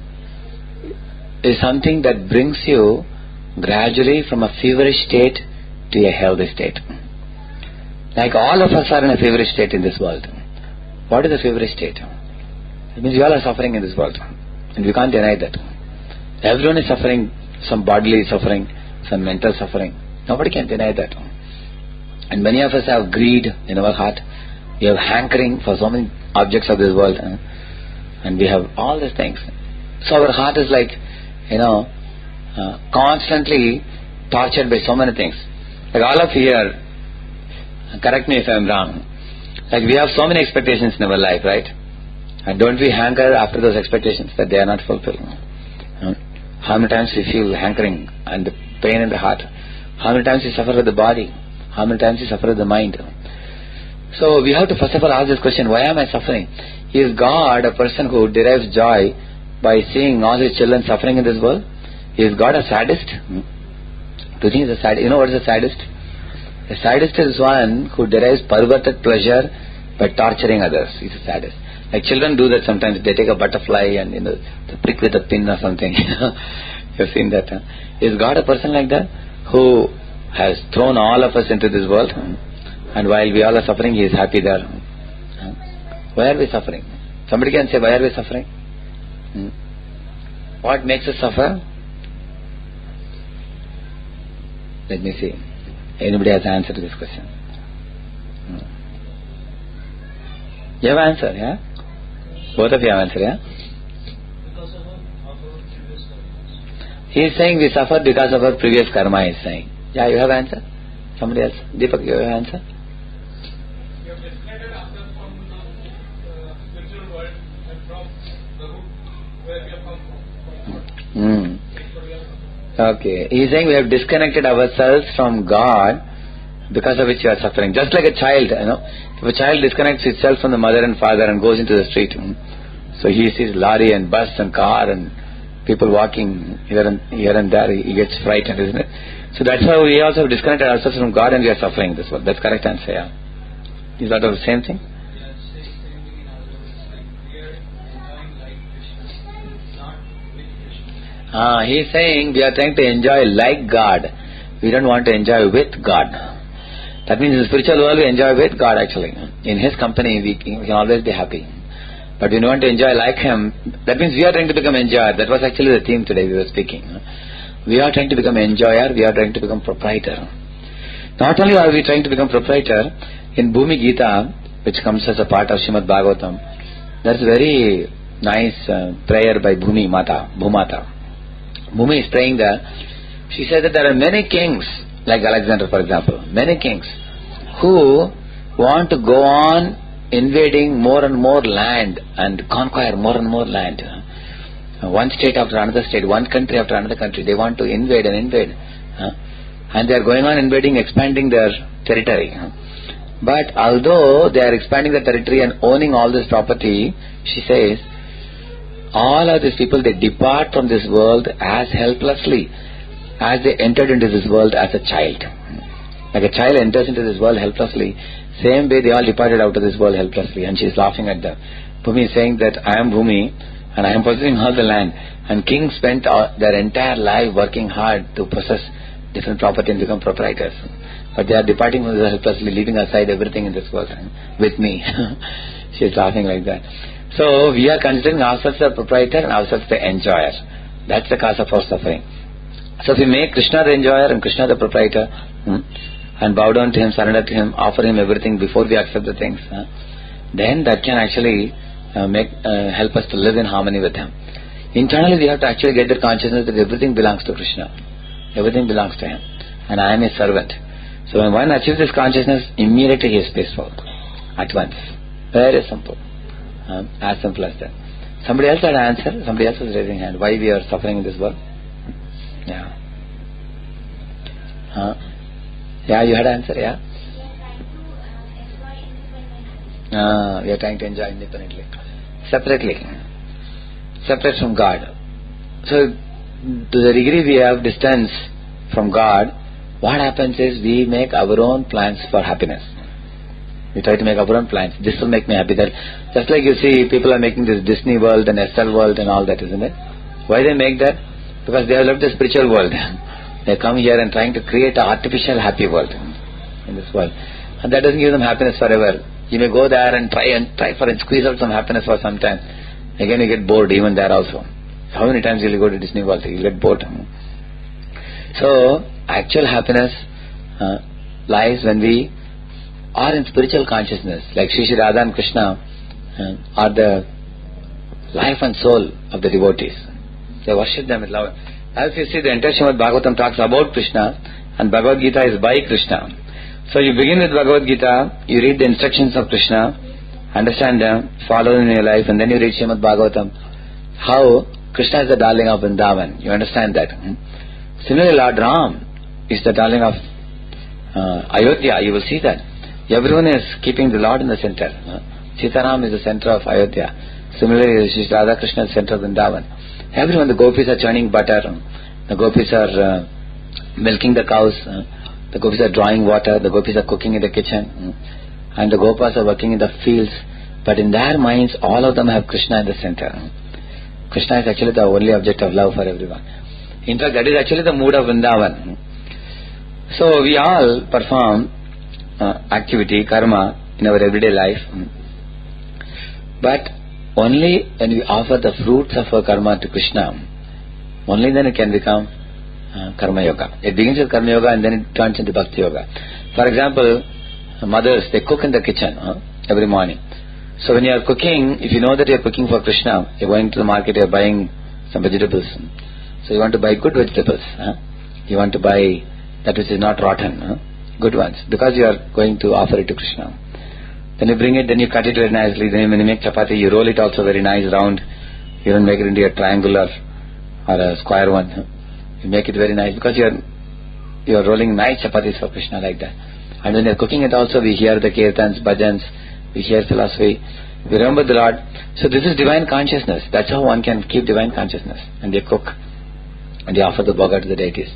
is something that brings you gradually from a feverish state to a healthy state. Like all of us are in a feverish state in this world. What is a feverish state? It means we all are suffering in this world. And we can't deny that. Everyone is suffering, some bodily suffering, some mental suffering. Nobody can deny that. And many of us have greed in our heart. We have hankering for so many objects of this world. And we have all these things. So our heart is like, you know, uh, constantly tortured by so many things. Like all of you here, correct me if I am wrong, like we have so many expectations in our life, right? And don't we hanker after those expectations that they are not fulfilled? Hmm? How many times we feel hankering and the pain in the heart? How many times we suffer with the body? How many times we suffer with the mind? So we have to first of all ask this question, why am I suffering? Is God a person who derives joy by seeing all his children suffering in this world? Is God a sadist? Hmm? Do you think he's a sadist? You know what is a sadist? A sadist is one who derives perverted pleasure by torturing others. He's a sadist. Like children do that sometimes. They take a butterfly and, you know, they prick with a pin or something. You've seen that. Huh? Is God a person like that? Who has thrown all of us into this world? And while we all are suffering, he is happy there. Why are we suffering? Somebody can say, why are we suffering? Hmm? What makes us suffer? Let me see. Anybody has an answer to this question? Hmm. You have an answer, yeah? Both of you have an answer, yeah? Because of our previous karma. He is saying we suffer because of our previous karma, he is saying. Yeah, you have an answer? Somebody else? Deepak, you have an answer? We have disconnected ourselves from the uh, spiritual world and from the root where we have come from. Hmm. Okay. He is saying we have disconnected ourselves from God because of which you are suffering. Just like a child, you know. If a child disconnects itself from the mother and father and goes into the street, so he sees lorry and bus and car and people walking here and here and there, he gets frightened, isn't it? So that's why we also have disconnected ourselves from God and we are suffering this world. That's correct answer, yeah. Is that the same thing? Yeah, same thing in other words. Like we are enjoying like Krishna, not with Krishna. Ah, he is saying we are trying to enjoy like God. We don't want to enjoy with God. That means in the spiritual world we enjoy with God actually. In His company we can, we can always be happy. But we want to enjoy like Him. That means we are trying to become enjoyer. That was actually the theme today we were speaking. We are trying to become enjoyer. We are trying to become proprietor. Not only are we trying to become proprietor, in Bhumi Gita, which comes as a part of Srimad Bhagavatam, there's a very nice uh, prayer by Bhumi Mata, Bhumata. Bhumi is praying there. She said that there are many kings, like Alexander for example, many kings who want to go on invading more and more land and conquer more and more land. One state after another state, one country after another country, they want to invade and invade. And they are going on invading, expanding their territory. But although they are expanding their territory and owning all this property, she says, all of these people, they depart from this world as helplessly as they entered into this world as a child. Like a child enters into this world helplessly, same way they all departed out of this world helplessly, and she is laughing at them. Bhumi is saying that I am Bhumi and I am possessing all the land, and kings spent all, their entire life working hard to possess different property and become proprietors. But they are departing from this helplessly, leaving aside everything in this world with me. She is laughing like that. So we are considering ourselves the proprietor and ourselves the enjoyer. That's the cause of our suffering. So if we make Krishna the enjoyer and Krishna the proprietor, hmm, and bow down to him, surrender to him, offer him everything before we accept the things, huh, then that can actually uh, make uh, help us to live in harmony with him. Internally we have to actually get the consciousness that everything belongs to Krishna. Everything belongs to him. And I am his servant. So when one achieves this consciousness, immediately he is peaceful. At once. Very simple. Um, as simple as that. Somebody else had an answer. Somebody else was raising hand. Why we are suffering in this world? Yeah. Huh? Yeah, you had an answer, yeah? Ah, we are trying to enjoy independently. Separately. Separate from God. So, to the degree we have distance from God, what happens is we make our own plans for happiness. We try to make our own plans. This will make me happy. That just like you see, people are making this Disney World and Estelle World and all that, isn't it? Why they make that? Because they have left the spiritual world. They come here and trying to create an artificial happy world in this world, and that doesn't give them happiness forever. You may go there and try and try for and squeeze out some happiness for some time. Again, you get bored even there also. How many times will you go to Disney World? You get bored. So, actual happiness uh, lies when we are in spiritual consciousness, like Shri Shri Radha and Krishna uh, are the life and soul of the devotees. They worship them with love. As you see, the entire Srimad Bhagavatam talks about Krishna, and Bhagavad Gita is by Krishna. So you begin with Bhagavad Gita, you read the instructions of Krishna, understand them, follow them in your life, and then you read Srimad Bhagavatam. How Krishna is the darling of Vrindavan. You understand that. Hmm? Similarly, Lord Ram is the darling of uh, Ayodhya. You will see that. Everyone is keeping the Lord in the center. Uh, Sitaram is the center of Ayodhya. Similarly, Shri Radha Krishna is the center of Vrindavan. Everyone, the gopis are churning butter. The gopis are uh, milking the cows. Uh, the gopis are drawing water. The gopis are cooking in the kitchen. Uh, and the gopas are working in the fields. But in their minds, all of them have Krishna in the center. Krishna is actually the only object of love for everyone. In fact, that is actually the mood of Vrindavan. So we all perform uh, activity, karma, in our everyday life. But only when we offer the fruits of our karma to Krishna, only then it can become uh, karma yoga. It begins with karma yoga and then it turns into bhakti yoga. For example, mothers, they cook in the kitchen uh, every morning. So when you are cooking, if you know that you are cooking for Krishna, you are going to the market, you are buying some vegetables. So you want to buy good vegetables. Huh? You want to buy that which is not rotten, huh? Good ones, because you are going to offer it to Krishna. Then you bring it, then you cut it very nicely. Then when you make chapati, you roll it also very nice, round. You don't make it into a triangular or a square one. Huh? You make it very nice because you are you are rolling nice chapatis for Krishna like that. And when you are cooking it also, we hear the kirtans, bhajans, we hear philosophy, we remember the Lord. So this is divine consciousness. That's how one can keep divine consciousness. And they cook and they offer the bhoga to the deities.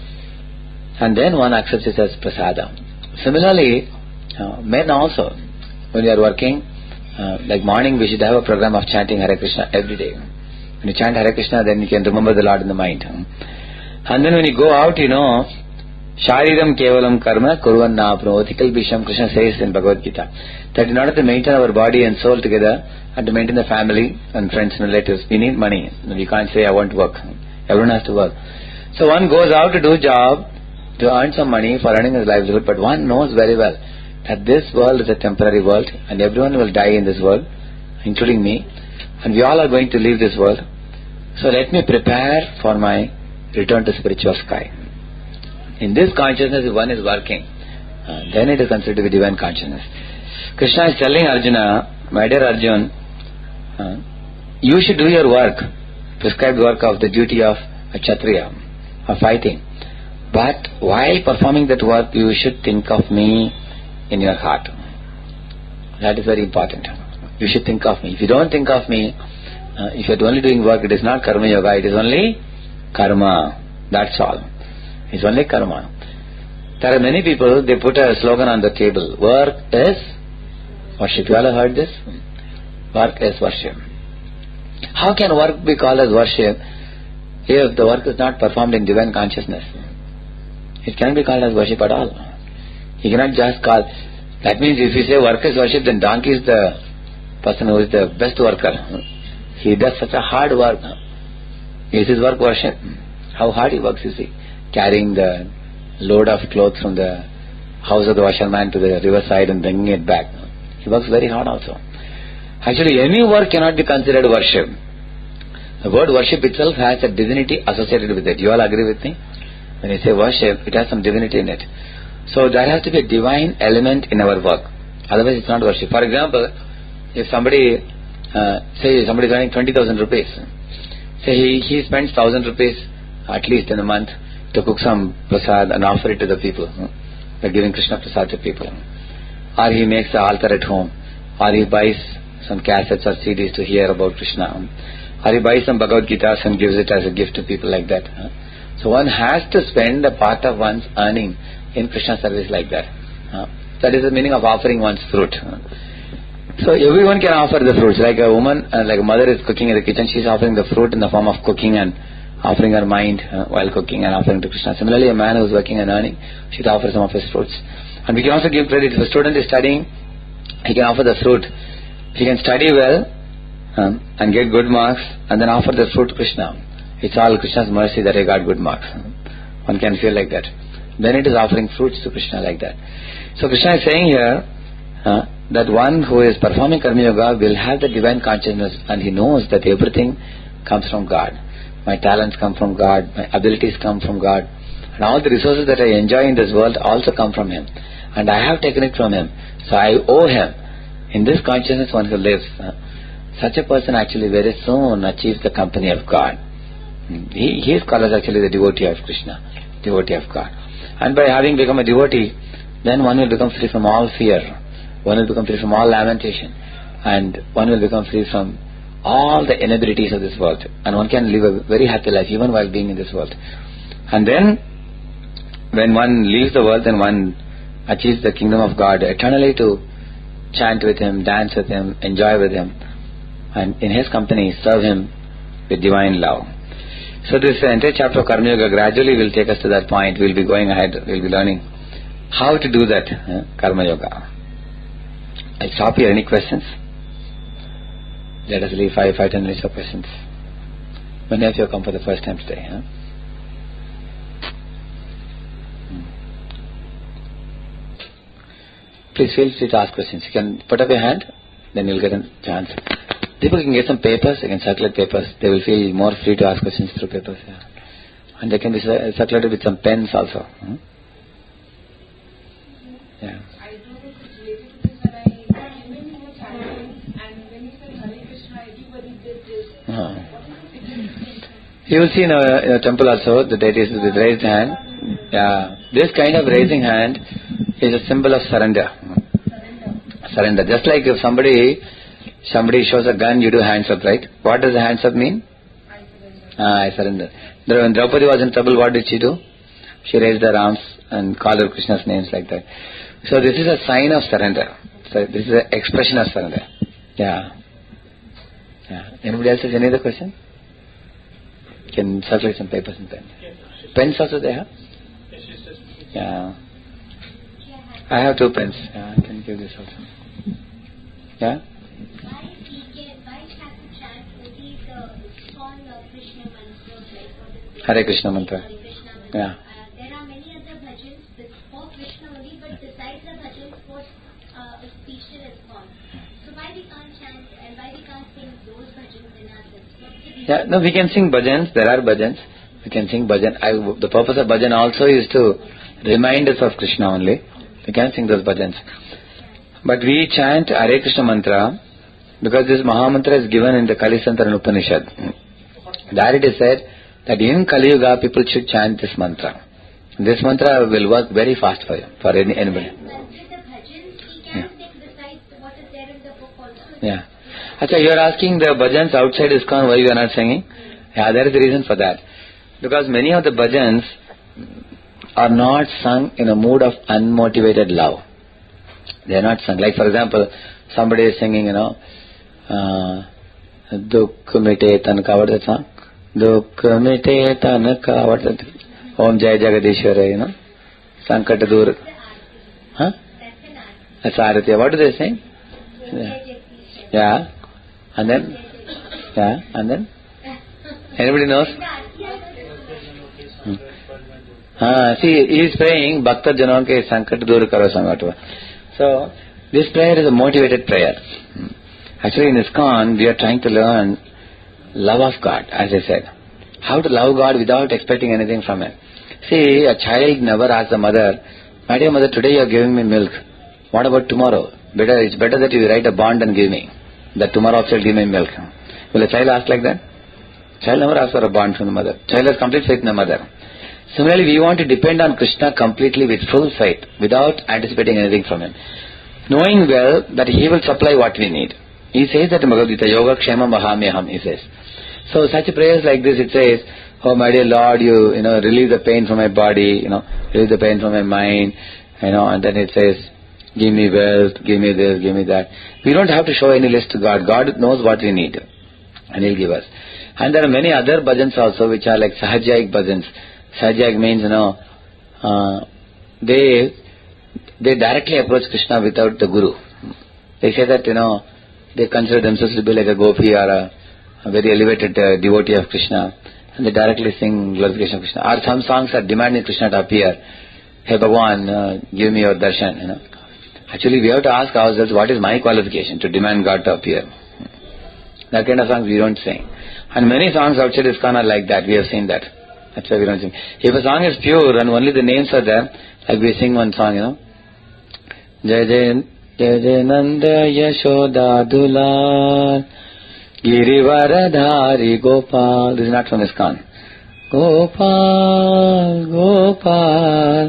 And then one accepts it as prasada. Similarly, uh, men also, when you are working, uh, like morning we should have a program of chanting Hare Krishna every day. When you chant Hare Krishna, then you can remember the Lord in the mind. And then when you go out, you know, Shariram kevalam karma kurvan naapnoti bisham, Krishna says in Bhagavad Gita, that in order to maintain our body and soul together and to maintain the family and friends and relatives, we need money. We can't say I want to work. Everyone has to work. So one goes out to do job, to earn some money for earning his livelihood, but one knows very well that this world is a temporary world and everyone will die in this world, including me, and we all are going to leave this world. So let me prepare for my return to spiritual sky. In this consciousness, if one is working, uh, then it is considered to be divine consciousness. Krishna is telling Arjuna, my dear Arjun, uh, you should do your work, prescribed work of the duty of a Kshatriya, of fighting. But while performing that work, you should think of me in your heart. That is very important. You should think of me. If you don't think of me, uh, if you are only doing work, it is not karma yoga, it is only karma. That's all. It's only karma. There are many people, they put a slogan on the table. Work is worship. You all have heard this? Work is worship. How can work be called as worship if the work is not performed in divine consciousness? It cannot be called as worship at all. You cannot just call. That means if you say work is worship, then donkey is the person who is the best worker. He does such a hard work. Is his work worship? How hard he works, you see. Carrying the load of clothes from the house of the washerman to the riverside and bringing it back. He works very hard also. Actually, any work cannot be considered worship. The word worship itself has a divinity associated with it. You all agree with me? When you say worship, it has some divinity in it. So there has to be a divine element in our work. Otherwise it's not worship. For example, if somebody, uh, say somebody is earning twenty thousand rupees, say he, he spends one thousand rupees at least in a month to cook some prasad and offer it to the people. By giving Krishna prasad to people. Or he makes an altar at home. Or he buys some cassettes or C Ds to hear about Krishna. Or he buys some Bhagavad Gita and gives it as a gift to people like that. So one has to spend a part of one's earning in Krishna service like that. That is the meaning of offering one's fruit. So everyone can offer the fruits. Like a woman, uh, like a mother is cooking in the kitchen, she is offering the fruit in the form of cooking and offering her mind uh, while cooking and offering to Krishna. Similarly, a man who is working and earning should offer some of his fruits. And we can also give credit. If a student is studying, he can offer the fruit. He can study well um, and get good marks and then offer the fruit to Krishna. It's all Krishna's mercy that I got good marks. One can feel like that. Then it is offering fruits to Krishna like that. So Krishna is saying here uh, that one who is performing Karma Yoga will have the divine consciousness and he knows that everything comes from God. My talents come from God, my abilities come from God, and all the resources that I enjoy in this world also come from Him. And I have taken it from Him. So I owe Him. In this consciousness one who lives, uh, such a person actually very soon achieves the company of God. He, he is called as actually the devotee of Krishna, devotee of God. And by having become a devotee, then one will become free from all fear. One will become free from all lamentation. And one will become free from all the inabilities of this world. And one can live a very happy life even while being in this world. And then, when one leaves the world, then one achieves the kingdom of God eternally to chant with Him, dance with Him, enjoy with Him. And in His company, serve Him with divine love. So this entire chapter of Karma Yoga gradually will take us to that point. We'll be going ahead, we'll be learning how to do that, uh, Karma Yoga. I'll stop here. Any questions? Let us leave five, five, ten minutes for questions. Many of you have come for the first time today. Huh? Hmm. Please feel free to ask questions. You can put up your hand, then you'll get a chance. People can get some papers, they can circulate papers. They will feel more free to ask questions through papers. Yeah. And they can be circulated with some pens also. Hmm? Yeah. I do this related to this when I when you were chanting and when you said Hare Krishna, everybody did this. Uh-huh. You will see in a, in a temple also the deities with raised hand. Yeah. This kind of raising hand is a symbol of surrender. Surrender. Just like if somebody somebody shows a gun, you do hands up, right? What does the hands up mean? I surrender. Ah, I surrender. When Draupadi was in trouble, what did she do? She raised her arms and called her Krishna's names like that. So this is a sign of surrender. So this is an expression of surrender. Yeah. Yeah. Anybody else has any other question? Can circulate some papers and pens. Pens also they have? Yeah. I have two pens. Yeah, I can give this also. Yeah? Why we can, why have to chant only the song of Krishna mantra, like what is it? Hare Krishna mantra. Hare Krishna mantra. Yeah. Uh, there are many other bhajans with for Krishna only, but besides the bhajans for uh, speech to respond. So why we can't chant and why we can't sing those bhajans in our lips? Yeah, no, we can sing bhajans. There are bhajans. We can sing bhajan. I, the purpose of bhajan also is to remind us of Krishna only. We can sing those bhajans. But we chant Hare Krishna mantra because this Mahamantra is given in the Kalisantarana Upanishad. There it is said that in Kali Yuga people should chant this mantra. This mantra will work very fast for you, for any, anybody. But with the bhajans, we can sing besides what is there in the book also. Yeah. Achha, you are asking the bhajans outside ISKCON why you are not singing? Yeah, there is a reason for that. Because many of the bhajans, are not sung in a mood of unmotivated love. They are not sung. Like for example, somebody is singing, you know, uh, Dukh Mite Tanka, what is that song? Dukh Mite Tanka, what is that? Om Jai Jagadishwara, you know. Sankat Dur. Huh? That's Arati. What do they sing? Yeah. yeah. And then? Yeah. And then? Anybody knows? Hmm. Ah, see, he is praying Bhakta Janon ke Sankat Dur Karo Sangatva. So, this prayer is a motivated prayer. Hmm. Actually, in ISKCON, we are trying to learn love of God, as I said. How to love God without expecting anything from Him. See, a child never asks the mother, my dear mother, today you are giving me milk. What about tomorrow? Better, it's better that you write a bond and give me. That tomorrow also give me milk. Will a child ask like that? Child never asks for a bond from the mother. Child has complete faith in the mother. Similarly, we want to depend on Krishna completely with full faith, without anticipating anything from Him. Knowing well that He will supply what we need. He says that in Bhagavad Gita, Yoga Kshema Mahamyaham, He says. So such prayers like this, it says, oh my dear Lord, you, you know, relieve the pain from my body, you know, relieve the pain from my mind, you know, and then it says, give me wealth, give me this, give me that. We don't have to show any list to God. God knows what we need, and He'll give us. And there are many other bhajans also, which are like Sahajayik bhajans. Sahajayik means, you know, uh, they, they directly approach Krishna without the Guru. They say that, you know, they consider themselves to be like a gopi or a, a very elevated uh, devotee of Krishna, and they directly sing glorification of Krishna. Or some songs are demanding Krishna to appear. Hey Bhagwan, uh, give me your darshan, you know. Actually, we have to ask ourselves, what is my qualification to demand God to appear? That kind of songs we don't sing. And many songs outside ISKCON are like that. We have seen that. That's why we don't sing. If a song is pure and only the names are there, like we sing one song, you know. Jai Jai Jai Jai Nanda Yashoda Dulal Girivaradhari Gopal. This is not from ISKCON. Gopal, Gopal,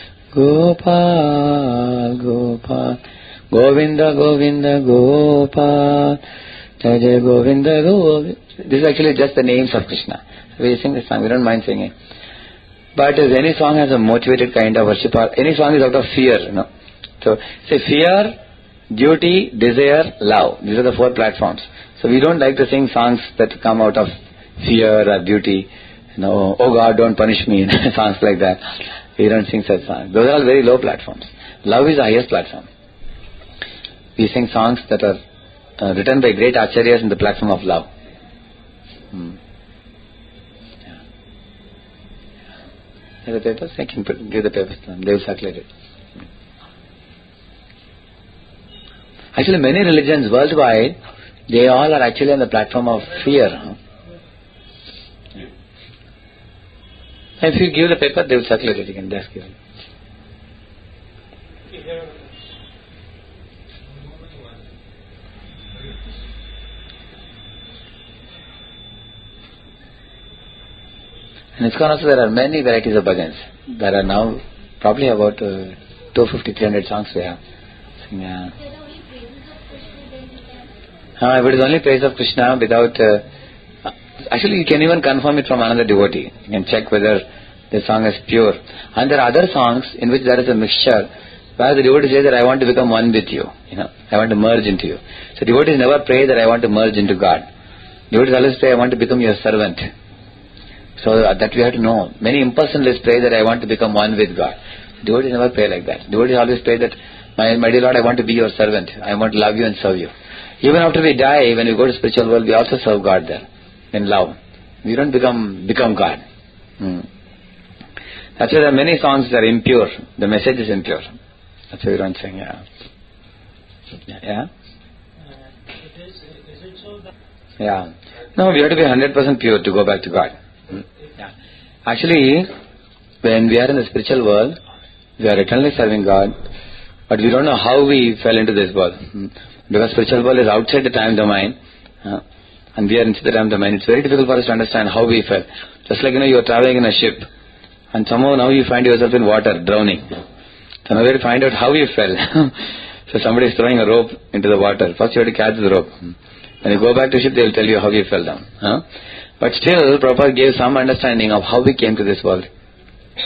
Gopal, Gopal, Govinda, Govinda, Gopal, Jai Jai Govinda, Govinda. This is actually just the names of Krishna. We sing this song, we don't mind singing. But if any song has a motivated kind of worship, or any song is out of fear, you know. So, say fear, duty, desire, love. These are the four platforms. So we don't like to sing songs that come out of fear or duty. You know, oh God, don't punish me, songs like that. We don't sing such songs. Those are all very low platforms. Love is the highest platform. We sing songs that are uh, written by great acharyas in the platform of love. Hmm. Yeah. Have the papers? I can put, give the papers to them. They will circulate it. Actually, many religions worldwide, they all are actually on the platform of fear. Huh? If you give the paper, they will circulate it. You can just give it. In ISKCON also there are many varieties of bhajans. There are now probably about uh, two hundred fifty to three hundred songs we have. Yeah. Uh, if it is only praise of Krishna without... Uh, actually, you can even confirm it from another devotee. You can check whether the song is pure. And there are other songs in which there is a mixture, where the devotee says that I want to become one with you. You know, I want to merge into you. So devotees never pray that I want to merge into God. Devotees always pray, I want to become your servant. So that we have to know. Many impersonalists pray that I want to become one with God. Devotees never pray like that. Devotees always pray that, my, my dear Lord, I want to be your servant. I want to love you and serve you. Even after we die, when we go to spiritual world, we also serve God there, in love. We don't become become God. Hmm. That's why there are many songs that are impure. The message is impure. That's why we don't sing, yeah. Yeah? yeah? It is, is it so that... Yeah. No, we have to be one hundred percent pure to go back to God. Hmm. Yeah. Actually, when we are in the spiritual world, we are eternally serving God, but we don't know how we fell into this world. Hmm. Because spiritual world is outside the time domain, uh, and we are inside the time domain. It's very difficult for us to understand how we fell. Just like, you know, you are traveling in a ship, and somehow now you find yourself in water, drowning. So now we have to find out how you fell. So somebody is throwing a rope into the water. First you have to catch the rope. When you go back to ship, they will tell you how you fell down. Huh? But still, Prabhupada gave some understanding of how we came to this world.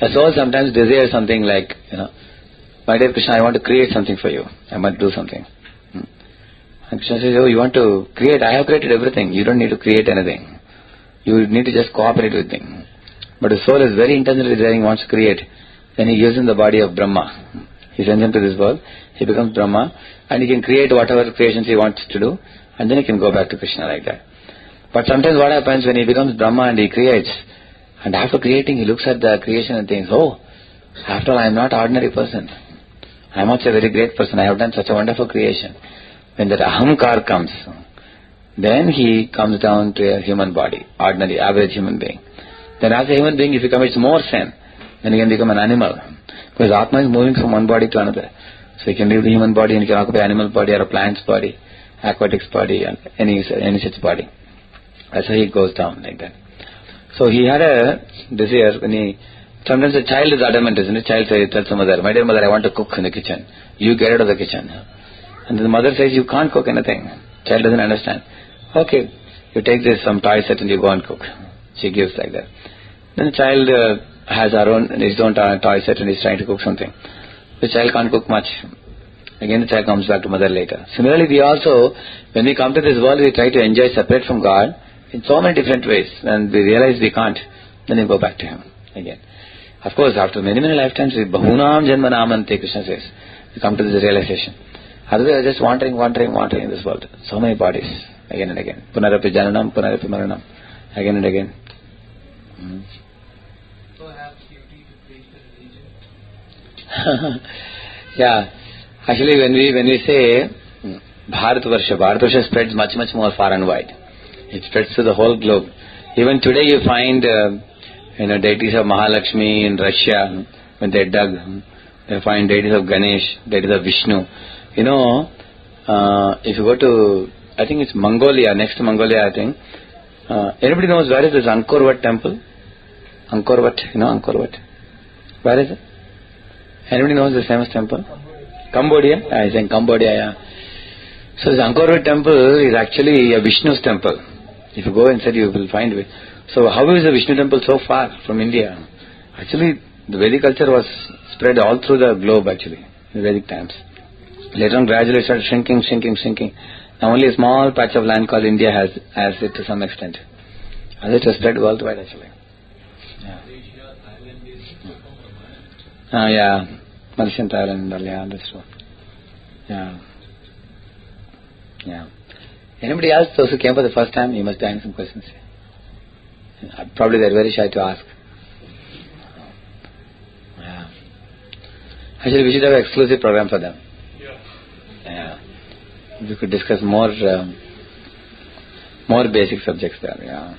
A soul sometimes desires something like, you know, my dear Krishna, I want to create something for you. I want to do something. Hmm. And Krishna says, oh, you want to create? I have created everything. You don't need to create anything. You need to just cooperate with me. But the soul is very intensely desiring, wants to create. Then he gives him the body of Brahma. He sends him to this world. He becomes Brahma. And he can create whatever creations he wants to do. And then he can go back to Krishna like that. But sometimes what happens when he becomes Brahma and he creates, and after creating he looks at the creation and thinks, oh, after all I am not an ordinary person. I am also a very great person. I have done such a wonderful creation. When that ahamkar comes, then he comes down to a human body, ordinary, average human being. Then as a human being, if he commits more sin, then he can become an animal. Because Atma is moving from one body to another. So he can leave the human body and he can occupy animal body or a plant's body, aquatics body, and any, any such body. That's how he goes down like that. So he had a desire when he, sometimes a child is adamant, isn't it? Child says, tells the mother, my dear mother, I want to cook in the kitchen. You get out of the kitchen. And the mother says, you can't cook anything. Child doesn't understand. Okay, you take this, some toy set and you go and cook. She gives like that. Then the child uh, has her own, his own toy set and is trying to cook something. The child can't cook much. Again the child comes back to mother later. Similarly, we also, when we come to this world, we try to enjoy separate from God in so many different ways. And we realize we can't, then we go back to Him again. Of course, after many, many lifetimes, we bahunam janmanamante, Krishna says, we come to this realization. Otherwise, just wandering, wandering, wandering in this world. So many bodies, again and again. Punarapi jananam, punarapi maranam, again and again. Mm-hmm. So have duty to preach the religion? Yeah. Actually, when we when we say Bharatvarsha, Bharatvarsha spreads much, much more far and wide. It spreads to the whole globe. Even today you find, uh, you know, deities of Mahalakshmi in Russia, when they dug, they find deities of Ganesh, deities of Vishnu. You know, uh, if you go to, I think it's Mongolia, next to Mongolia, I think. Uh, anybody knows where is this Angkor Wat temple? Angkor Wat, you know Angkor Wat? Where is it? Anybody knows this famous temple? Cambodia? I think Cambodia, yeah. So this Angkor Wat temple is actually a Vishnu's temple. If you go inside, you will find it. So how is the Vishnu temple so far from India? Actually, the Vedic culture was spread all through the globe actually, in the Vedic times. Later on, gradually it started shrinking, shrinking, shrinking. Now only a small patch of land called India has, has it to some extent. And it has spread worldwide actually. Yeah. Ah, yeah. Malaysian Thailand, yeah, that's true. Yeah. Yeah. Anybody else, those who came for the first time, you must be having some questions. Probably they're very shy to ask. Yeah. Actually, we should have an exclusive program for them. Yeah. Yeah. We could discuss more, um, more basic subjects there. Yeah.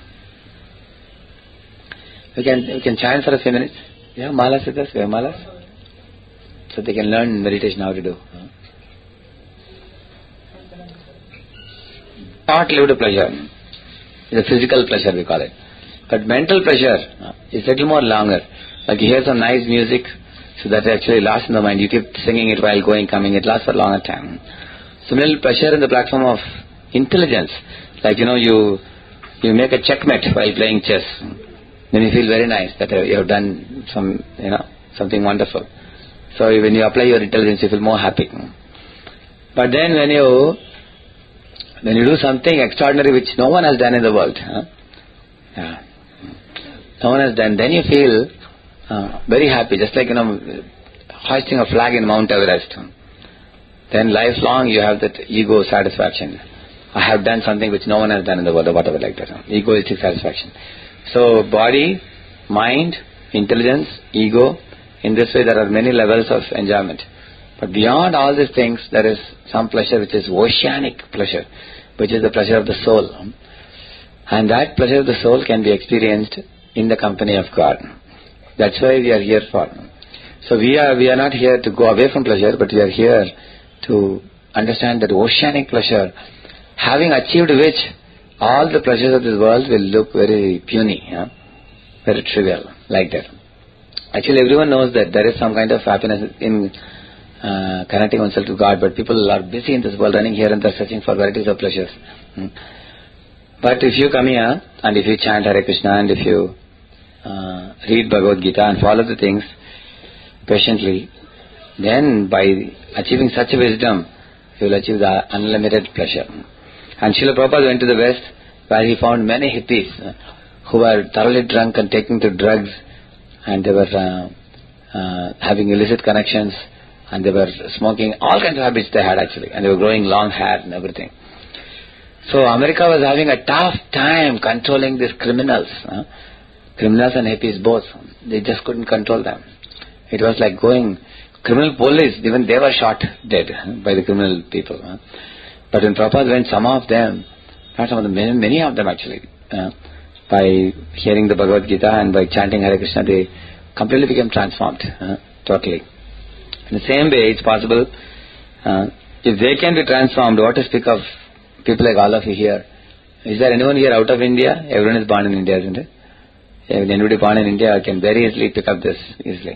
We can we can chant for a few minutes. Yeah, malas with us. We have malas, so they can learn meditation how to do. Not lived pleasure. It's a physical pleasure we call it. But mental pleasure is a little more longer. Like you hear some nice music, so that actually lasts in the mind. You keep singing it while going, coming. It lasts for a longer time. Similarly, pleasure in the platform of intelligence. Like, you know, you you make a checkmate while playing chess. Then you feel very nice that you have done some, you know, something wonderful. So when you apply your intelligence, you feel more happy. But then when you when you do something extraordinary which no one has done in the world, huh? Yeah, no one has done, then you feel uh, very happy, just like, you know, hoisting a flag in Mount Everest. Then lifelong you have that ego satisfaction. I have done something which no one has done in the world, or whatever like that. Egoistic satisfaction. So body, mind, intelligence, ego, in this way there are many levels of enjoyment. But beyond all these things, there is some pleasure which is oceanic pleasure, which is the pleasure of the soul. And that pleasure of the soul can be experienced in the company of God. That's why we are here for. So we are we are not here to go away from pleasure, but we are here to understand that oceanic pleasure, having achieved which all the pleasures of this world will look very puny, yeah? Very trivial, like that. Actually, everyone knows that there is some kind of happiness in uh, connecting oneself to God, but people are busy in this world, running here and there, searching for varieties of pleasures. Hmm. But if you come here, and if you chant Hare Krishna, and if you uh, read Bhagavad Gita and follow the things patiently, then by achieving such a wisdom, you will achieve the unlimited pleasure. And Srila Prabhupada went to the West, where he found many hippies uh, who were thoroughly drunk and taking to drugs, and they were uh, uh, having illicit connections, and they were smoking, all kinds of habits they had actually, and they were growing long hair and everything. So America was having a tough time controlling these criminals. Uh, criminals and hippies both. They just couldn't control them. It was like going, criminal police, even they were shot dead by the criminal people. Uh. But when Prabhupada went, some of them, not some of them, many, many of them actually, uh, by hearing the Bhagavad Gita and by chanting Hare Krishna, they completely became transformed, uh, totally. In the same way, it's possible, uh, if they can be transformed, what to speak of people like all of you here? Is there anyone here out of India? Everyone is born in India, isn't it? If anybody born in India can very easily pick up this, easily.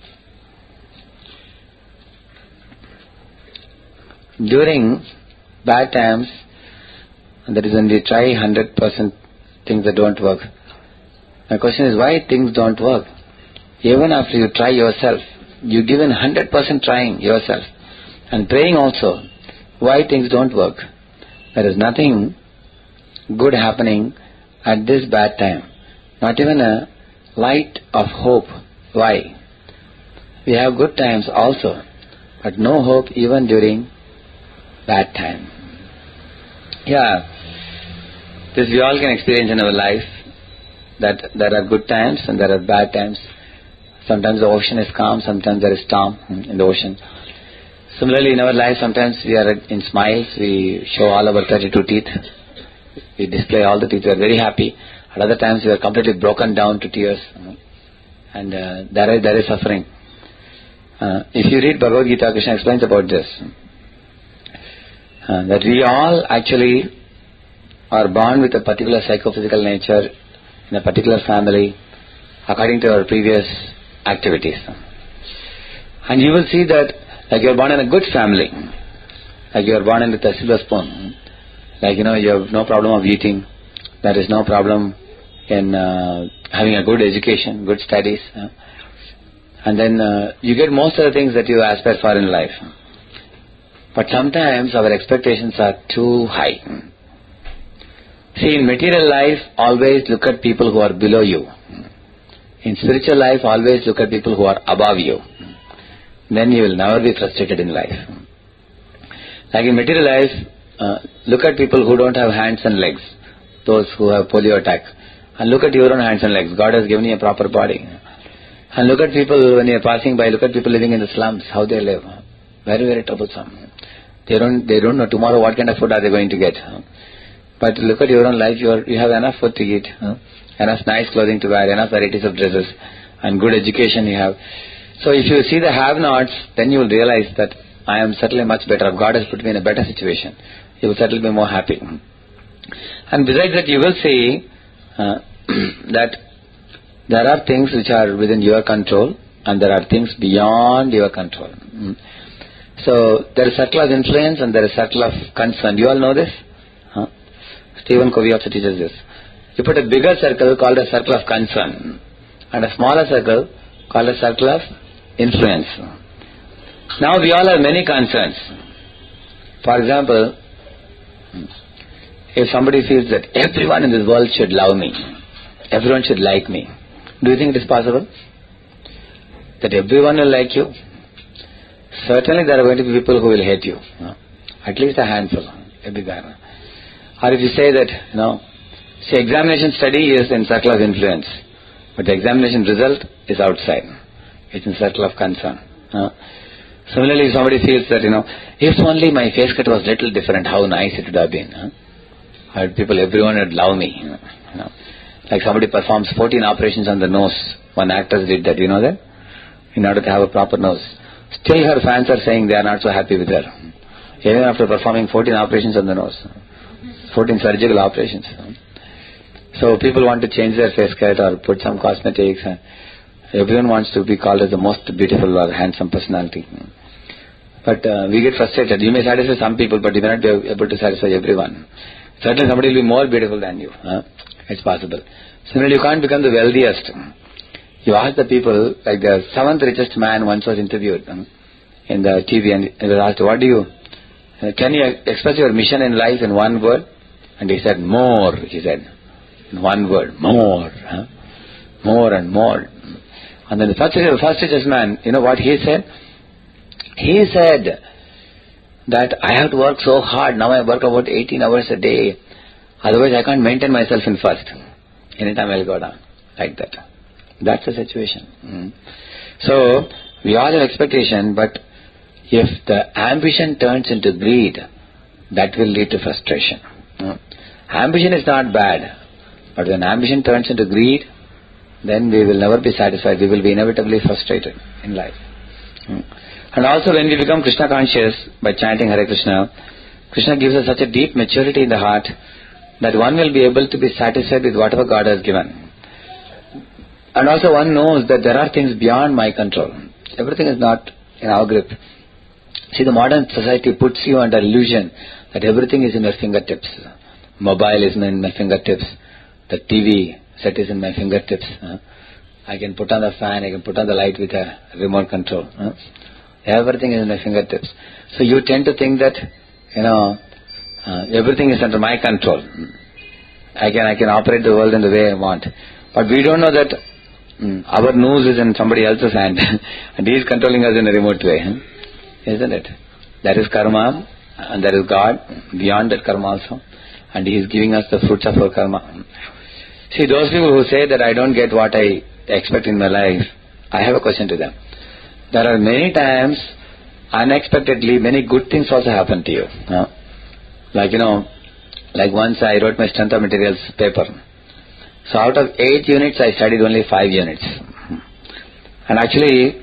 During bad times, that is when we try one hundred percent things that don't work. My question is, why things don't work? Even after you try yourself, you give in one hundred percent trying yourself and praying also, why things don't work? There is nothing good happening at this bad time. Not even a light of hope. Why? We have good times also, but no hope even during bad time. Yeah, this we all can experience in our life, that there are good times and there are bad times. Sometimes the ocean is calm, sometimes there is storm in the ocean. Similarly, in our life, sometimes we are in smiles, we show all our thirty-two teeth, we display all the teeth, we are very happy. At other times, we are completely broken down to tears, and uh, there is there is suffering. Uh, if you read Bhagavad Gita, Krishna explains about this, uh, that we all actually are born with a particular psychophysical nature in a particular family according to our previous activities. And you will see that, like you are born in a good family, like you are born in with a silver spoon, like you know you have no problem of eating, there is no problem in uh, having a good education, good studies, uh, and then uh, you get most of the things that you aspire for in life. But sometimes our expectations are too high. See, in material life, always look at people who are below you. In spiritual life, always look at people who are above you. Then you will never be frustrated in life. Like in material life, uh, look at people who don't have hands and legs, those who have polio attack. And look at your own hands and legs. God has given you a proper body. And look at people, when you are passing by, look at people living in the slums, how they live. Very, very troublesome. They don't, they don't know tomorrow what kind of food are they going to get. But look at your own life, you, are, you have enough food to eat, enough nice clothing to wear, enough varieties of dresses, and good education you have. So if you see the have-nots, then you will realize that I am certainly much better. God has put me in a better situation. You will certainly be more happy. And besides that, you will see uh, that there are things which are within your control and there are things beyond your control. Mm. So there is circle of influence and there is circle of concern. You all know this? Huh? Stephen Covey also teaches this. You put a bigger circle called a circle of concern and a smaller circle called a circle of influence. Now we all have many concerns. For example, if somebody feels that everyone in this world should love me, everyone should like me, do you think it is possible? That everyone will like you? Certainly there are going to be people who will hate you. At least a handful, a big one. Or if you say that, you know, see, examination study is in circle of influence, but the examination result is outside. It's in circle of concern. Uh, similarly, if somebody feels that, you know, if only my face cut was little different, how nice it would have been. Huh? Or people, everyone would love me. You know, you know. Like somebody performs fourteen operations on the nose. One actress did that, you know that? In order to have a proper nose. Still her fans are saying they are not so happy with her. Even after performing fourteen operations on the nose. fourteen surgical operations. So people want to change their face cut or put some cosmetics. Everyone wants to be called as the most beautiful or handsome personality. But uh, we get frustrated. You may satisfy some people, but you may not be able to satisfy everyone. Certainly somebody will be more beautiful than you. Huh? It's possible. Similarly, you can't become the wealthiest. You ask the people, like the seventh richest man once was interviewed um, in the T V, and he was asked, what do you, uh, can you express your mission in life in one word? And he said, more, he said. In one word, more. Huh? More and more. And then the first, the first richest man, you know what he said? He said that I have to work so hard. Now I work about eighteen hours a day. Otherwise I can't maintain myself in first. Anytime I'll go down. Like that. That's the situation. Mm. So, we all have expectation, but if the ambition turns into greed, that will lead to frustration. Mm. Ambition is not bad, but when ambition turns into greed, then we will never be satisfied. We will be inevitably frustrated in life. Mm. And also when we become Krishna conscious by chanting Hare Krishna, Krishna gives us such a deep maturity in the heart that one will be able to be satisfied with whatever God has given. And also one knows that there are things beyond my control. Everything is not in our grip. See, the modern society puts you under illusion that everything is in your fingertips. Mobile is in my fingertips. The T V set is in my fingertips. Uh, I can put on the fan, I can put on the light with a remote control. Uh, everything is in my fingertips. So you tend to think that, you know, uh, everything is under my control. I can I can operate the world in the way I want. But we don't know that mm, our nose is in somebody else's hand and he is controlling us in a remote way. Huh? Isn't it? That is karma, and there is God beyond that karma also. And he is giving us the fruits of our karma. See, those people who say that I don't get what I expect in my life, I have a question to them. There are many times, unexpectedly, many good things also happen to you. Huh? Like, you know, like once I wrote my strength of materials paper. So out of eight units, I studied only five units. And actually,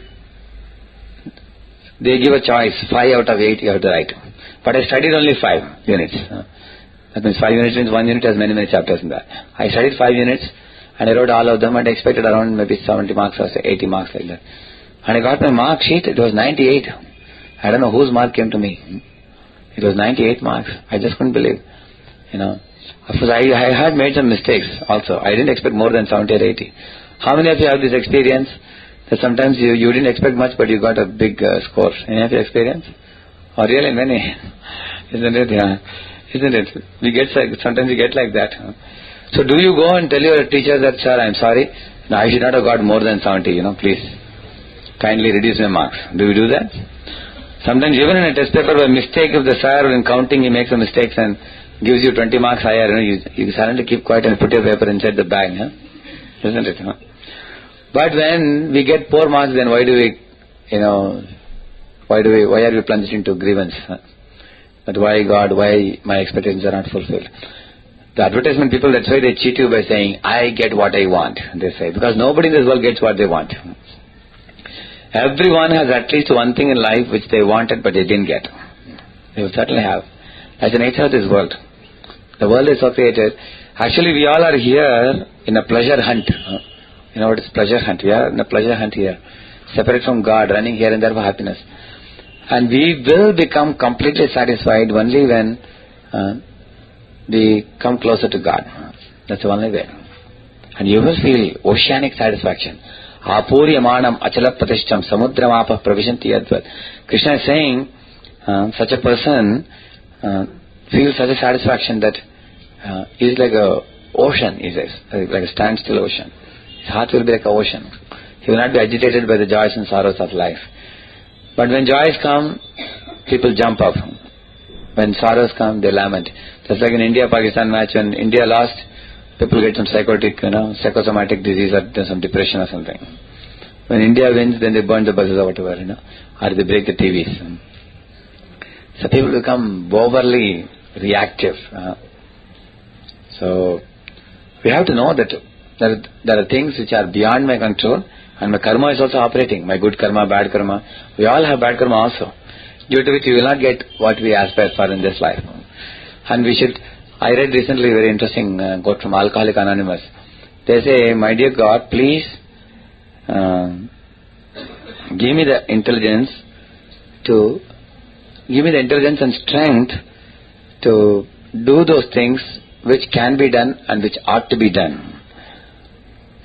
they give a choice, five out of eight you have to write. But I studied only five units. That means five units means one unit has many, many chapters in that. I studied five units and I wrote all of them and I expected around maybe seventy marks or eighty marks like that. And I got my mark sheet, it was ninety-eight. I don't know whose mark came to me. It was ninety-eight marks. I just couldn't believe. You know. Of course, I, I had made some mistakes also. I didn't expect more than seventy or eighty. How many of you have this experience? That sometimes you, you didn't expect much but you got a big uh, score. Any of you experience? Or really many? Isn't it? Yeah. Isn't it? We get sometimes we get like that. So do you go and tell your teacher that, sir, I'm sorry, no, I should not have got more than seventy, you know, please. Kindly reduce my marks. Do you do that? Sometimes even in a test paper by mistake, if the sir in counting he makes a mistake and gives you twenty marks higher, you know, you, you suddenly keep quiet and put your paper inside the bag, huh? Isn't it? Huh? But when we get poor marks, then why do we, you know, why do we, why are we plunged into grievance? Huh? That why God, why my expectations are not fulfilled. The advertisement people, that's why they cheat you by saying, I get what I want, they say. Because nobody in this world gets what they want. Everyone has at least one thing in life which they wanted but they didn't get. They will certainly have. That's the nature of this world. The world is so created. Actually, we all are here in a pleasure hunt. You know what is pleasure hunt? We are in a pleasure hunt here. Separate from God, running here and there for happiness. And we will become completely satisfied only when uh, we come closer to God. That's the only way. And you will feel oceanic satisfaction. Apuryamanam achala pratishtam samudramapa pravishanti yadvat. Krishna is saying, uh, such a person uh, feels such a satisfaction that uh, he is like a ocean, he says, like a standstill ocean. His heart will be like an ocean. He will not be agitated by the joys and sorrows of life. But when joys come, people jump up. When sorrows come, they lament. Just like in India-Pakistan match, when India lost, people get some psychotic, you know, psychosomatic disease or some depression or something. When India wins, then they burn the buses or whatever, you know, or they break the T Vs. So people become overly reactive. Uh, so we have to know that there, there are things which are beyond my control. And my karma is also operating. My good karma, bad karma. We all have bad karma also. Due to which we will not get what we aspire for in this life. And we should... I read recently a very interesting uh, quote from Alcoholics Anonymous. They say, my dear God, please uh, give me the intelligence to... Give me the intelligence and strength to do those things which can be done and which ought to be done.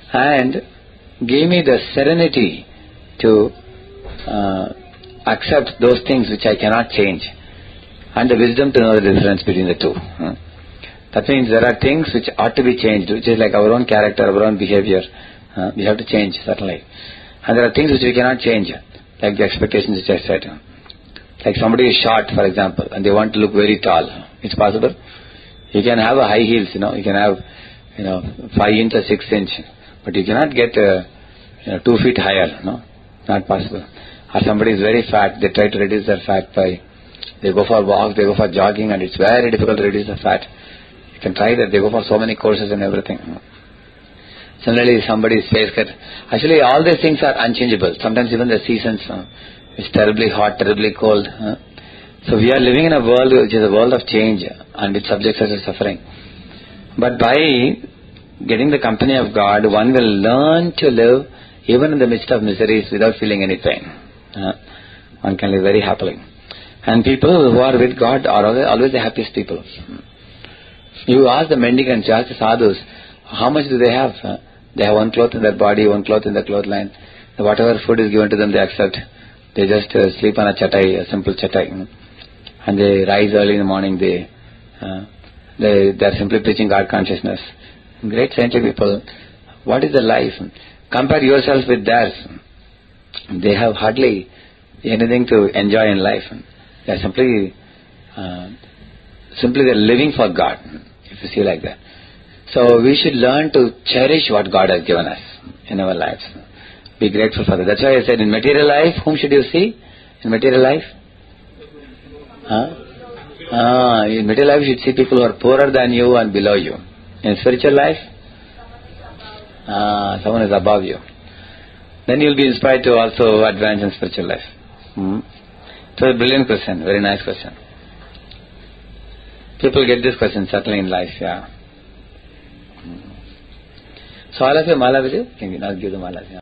and gave me the serenity to uh, accept those things which I cannot change, and the wisdom to know the difference between the two. Hmm. That means there are things which ought to be changed, which is like our own character, our own behavior. Uh, we have to change, certainly. And there are things which we cannot change, like the expectations which I said. Like somebody is short, for example, and they want to look very tall. It's possible. You can have a high heels, you know, you can have, you know, five inch or six inch, but you cannot get, uh, you know, two feet higher, no? Not possible. Or somebody is very fat, they try to reduce their fat by, they go for walks, they go for jogging, and it's very difficult to reduce the fat. You can try that, they go for so many courses and everything. Similarly, somebody's face cut. Actually, all these things are unchangeable. Sometimes even the seasons, uh, it's terribly hot, terribly cold. Uh. So we are living in a world which is a world of change, and which subjects us to suffering. But by getting the company of God, one will learn to live even in the midst of miseries without feeling any pain. Uh, one can live very happily. And people who are with God are always the happiest people. You ask the mendicants, you ask the sadhus, how much do they have? Uh, they have one cloth in their body, one cloth in their clothesline. Whatever food is given to them, they accept. They just uh, sleep on a chatai, a simple chatai. You know. And they rise early in the morning, they, uh, they, they are simply preaching God consciousness. Great saintly people. What is the life? Compare yourself with theirs. They have hardly anything to enjoy in life. They are simply, uh, simply they are living for God, if you see like that. So we should learn to cherish what God has given us in our lives. Be grateful for that. That's why I said in material life, whom should you see? In material life? Huh? Ah, in material life you should see people who are poorer than you and below you. In spiritual life? Ah, someone is above you. Then you will be inspired to also advance in spiritual life. Hmm? So a brilliant question, very nice question. People get this question certainly in life, yeah. So all of you mala will you? Can you not give the mala?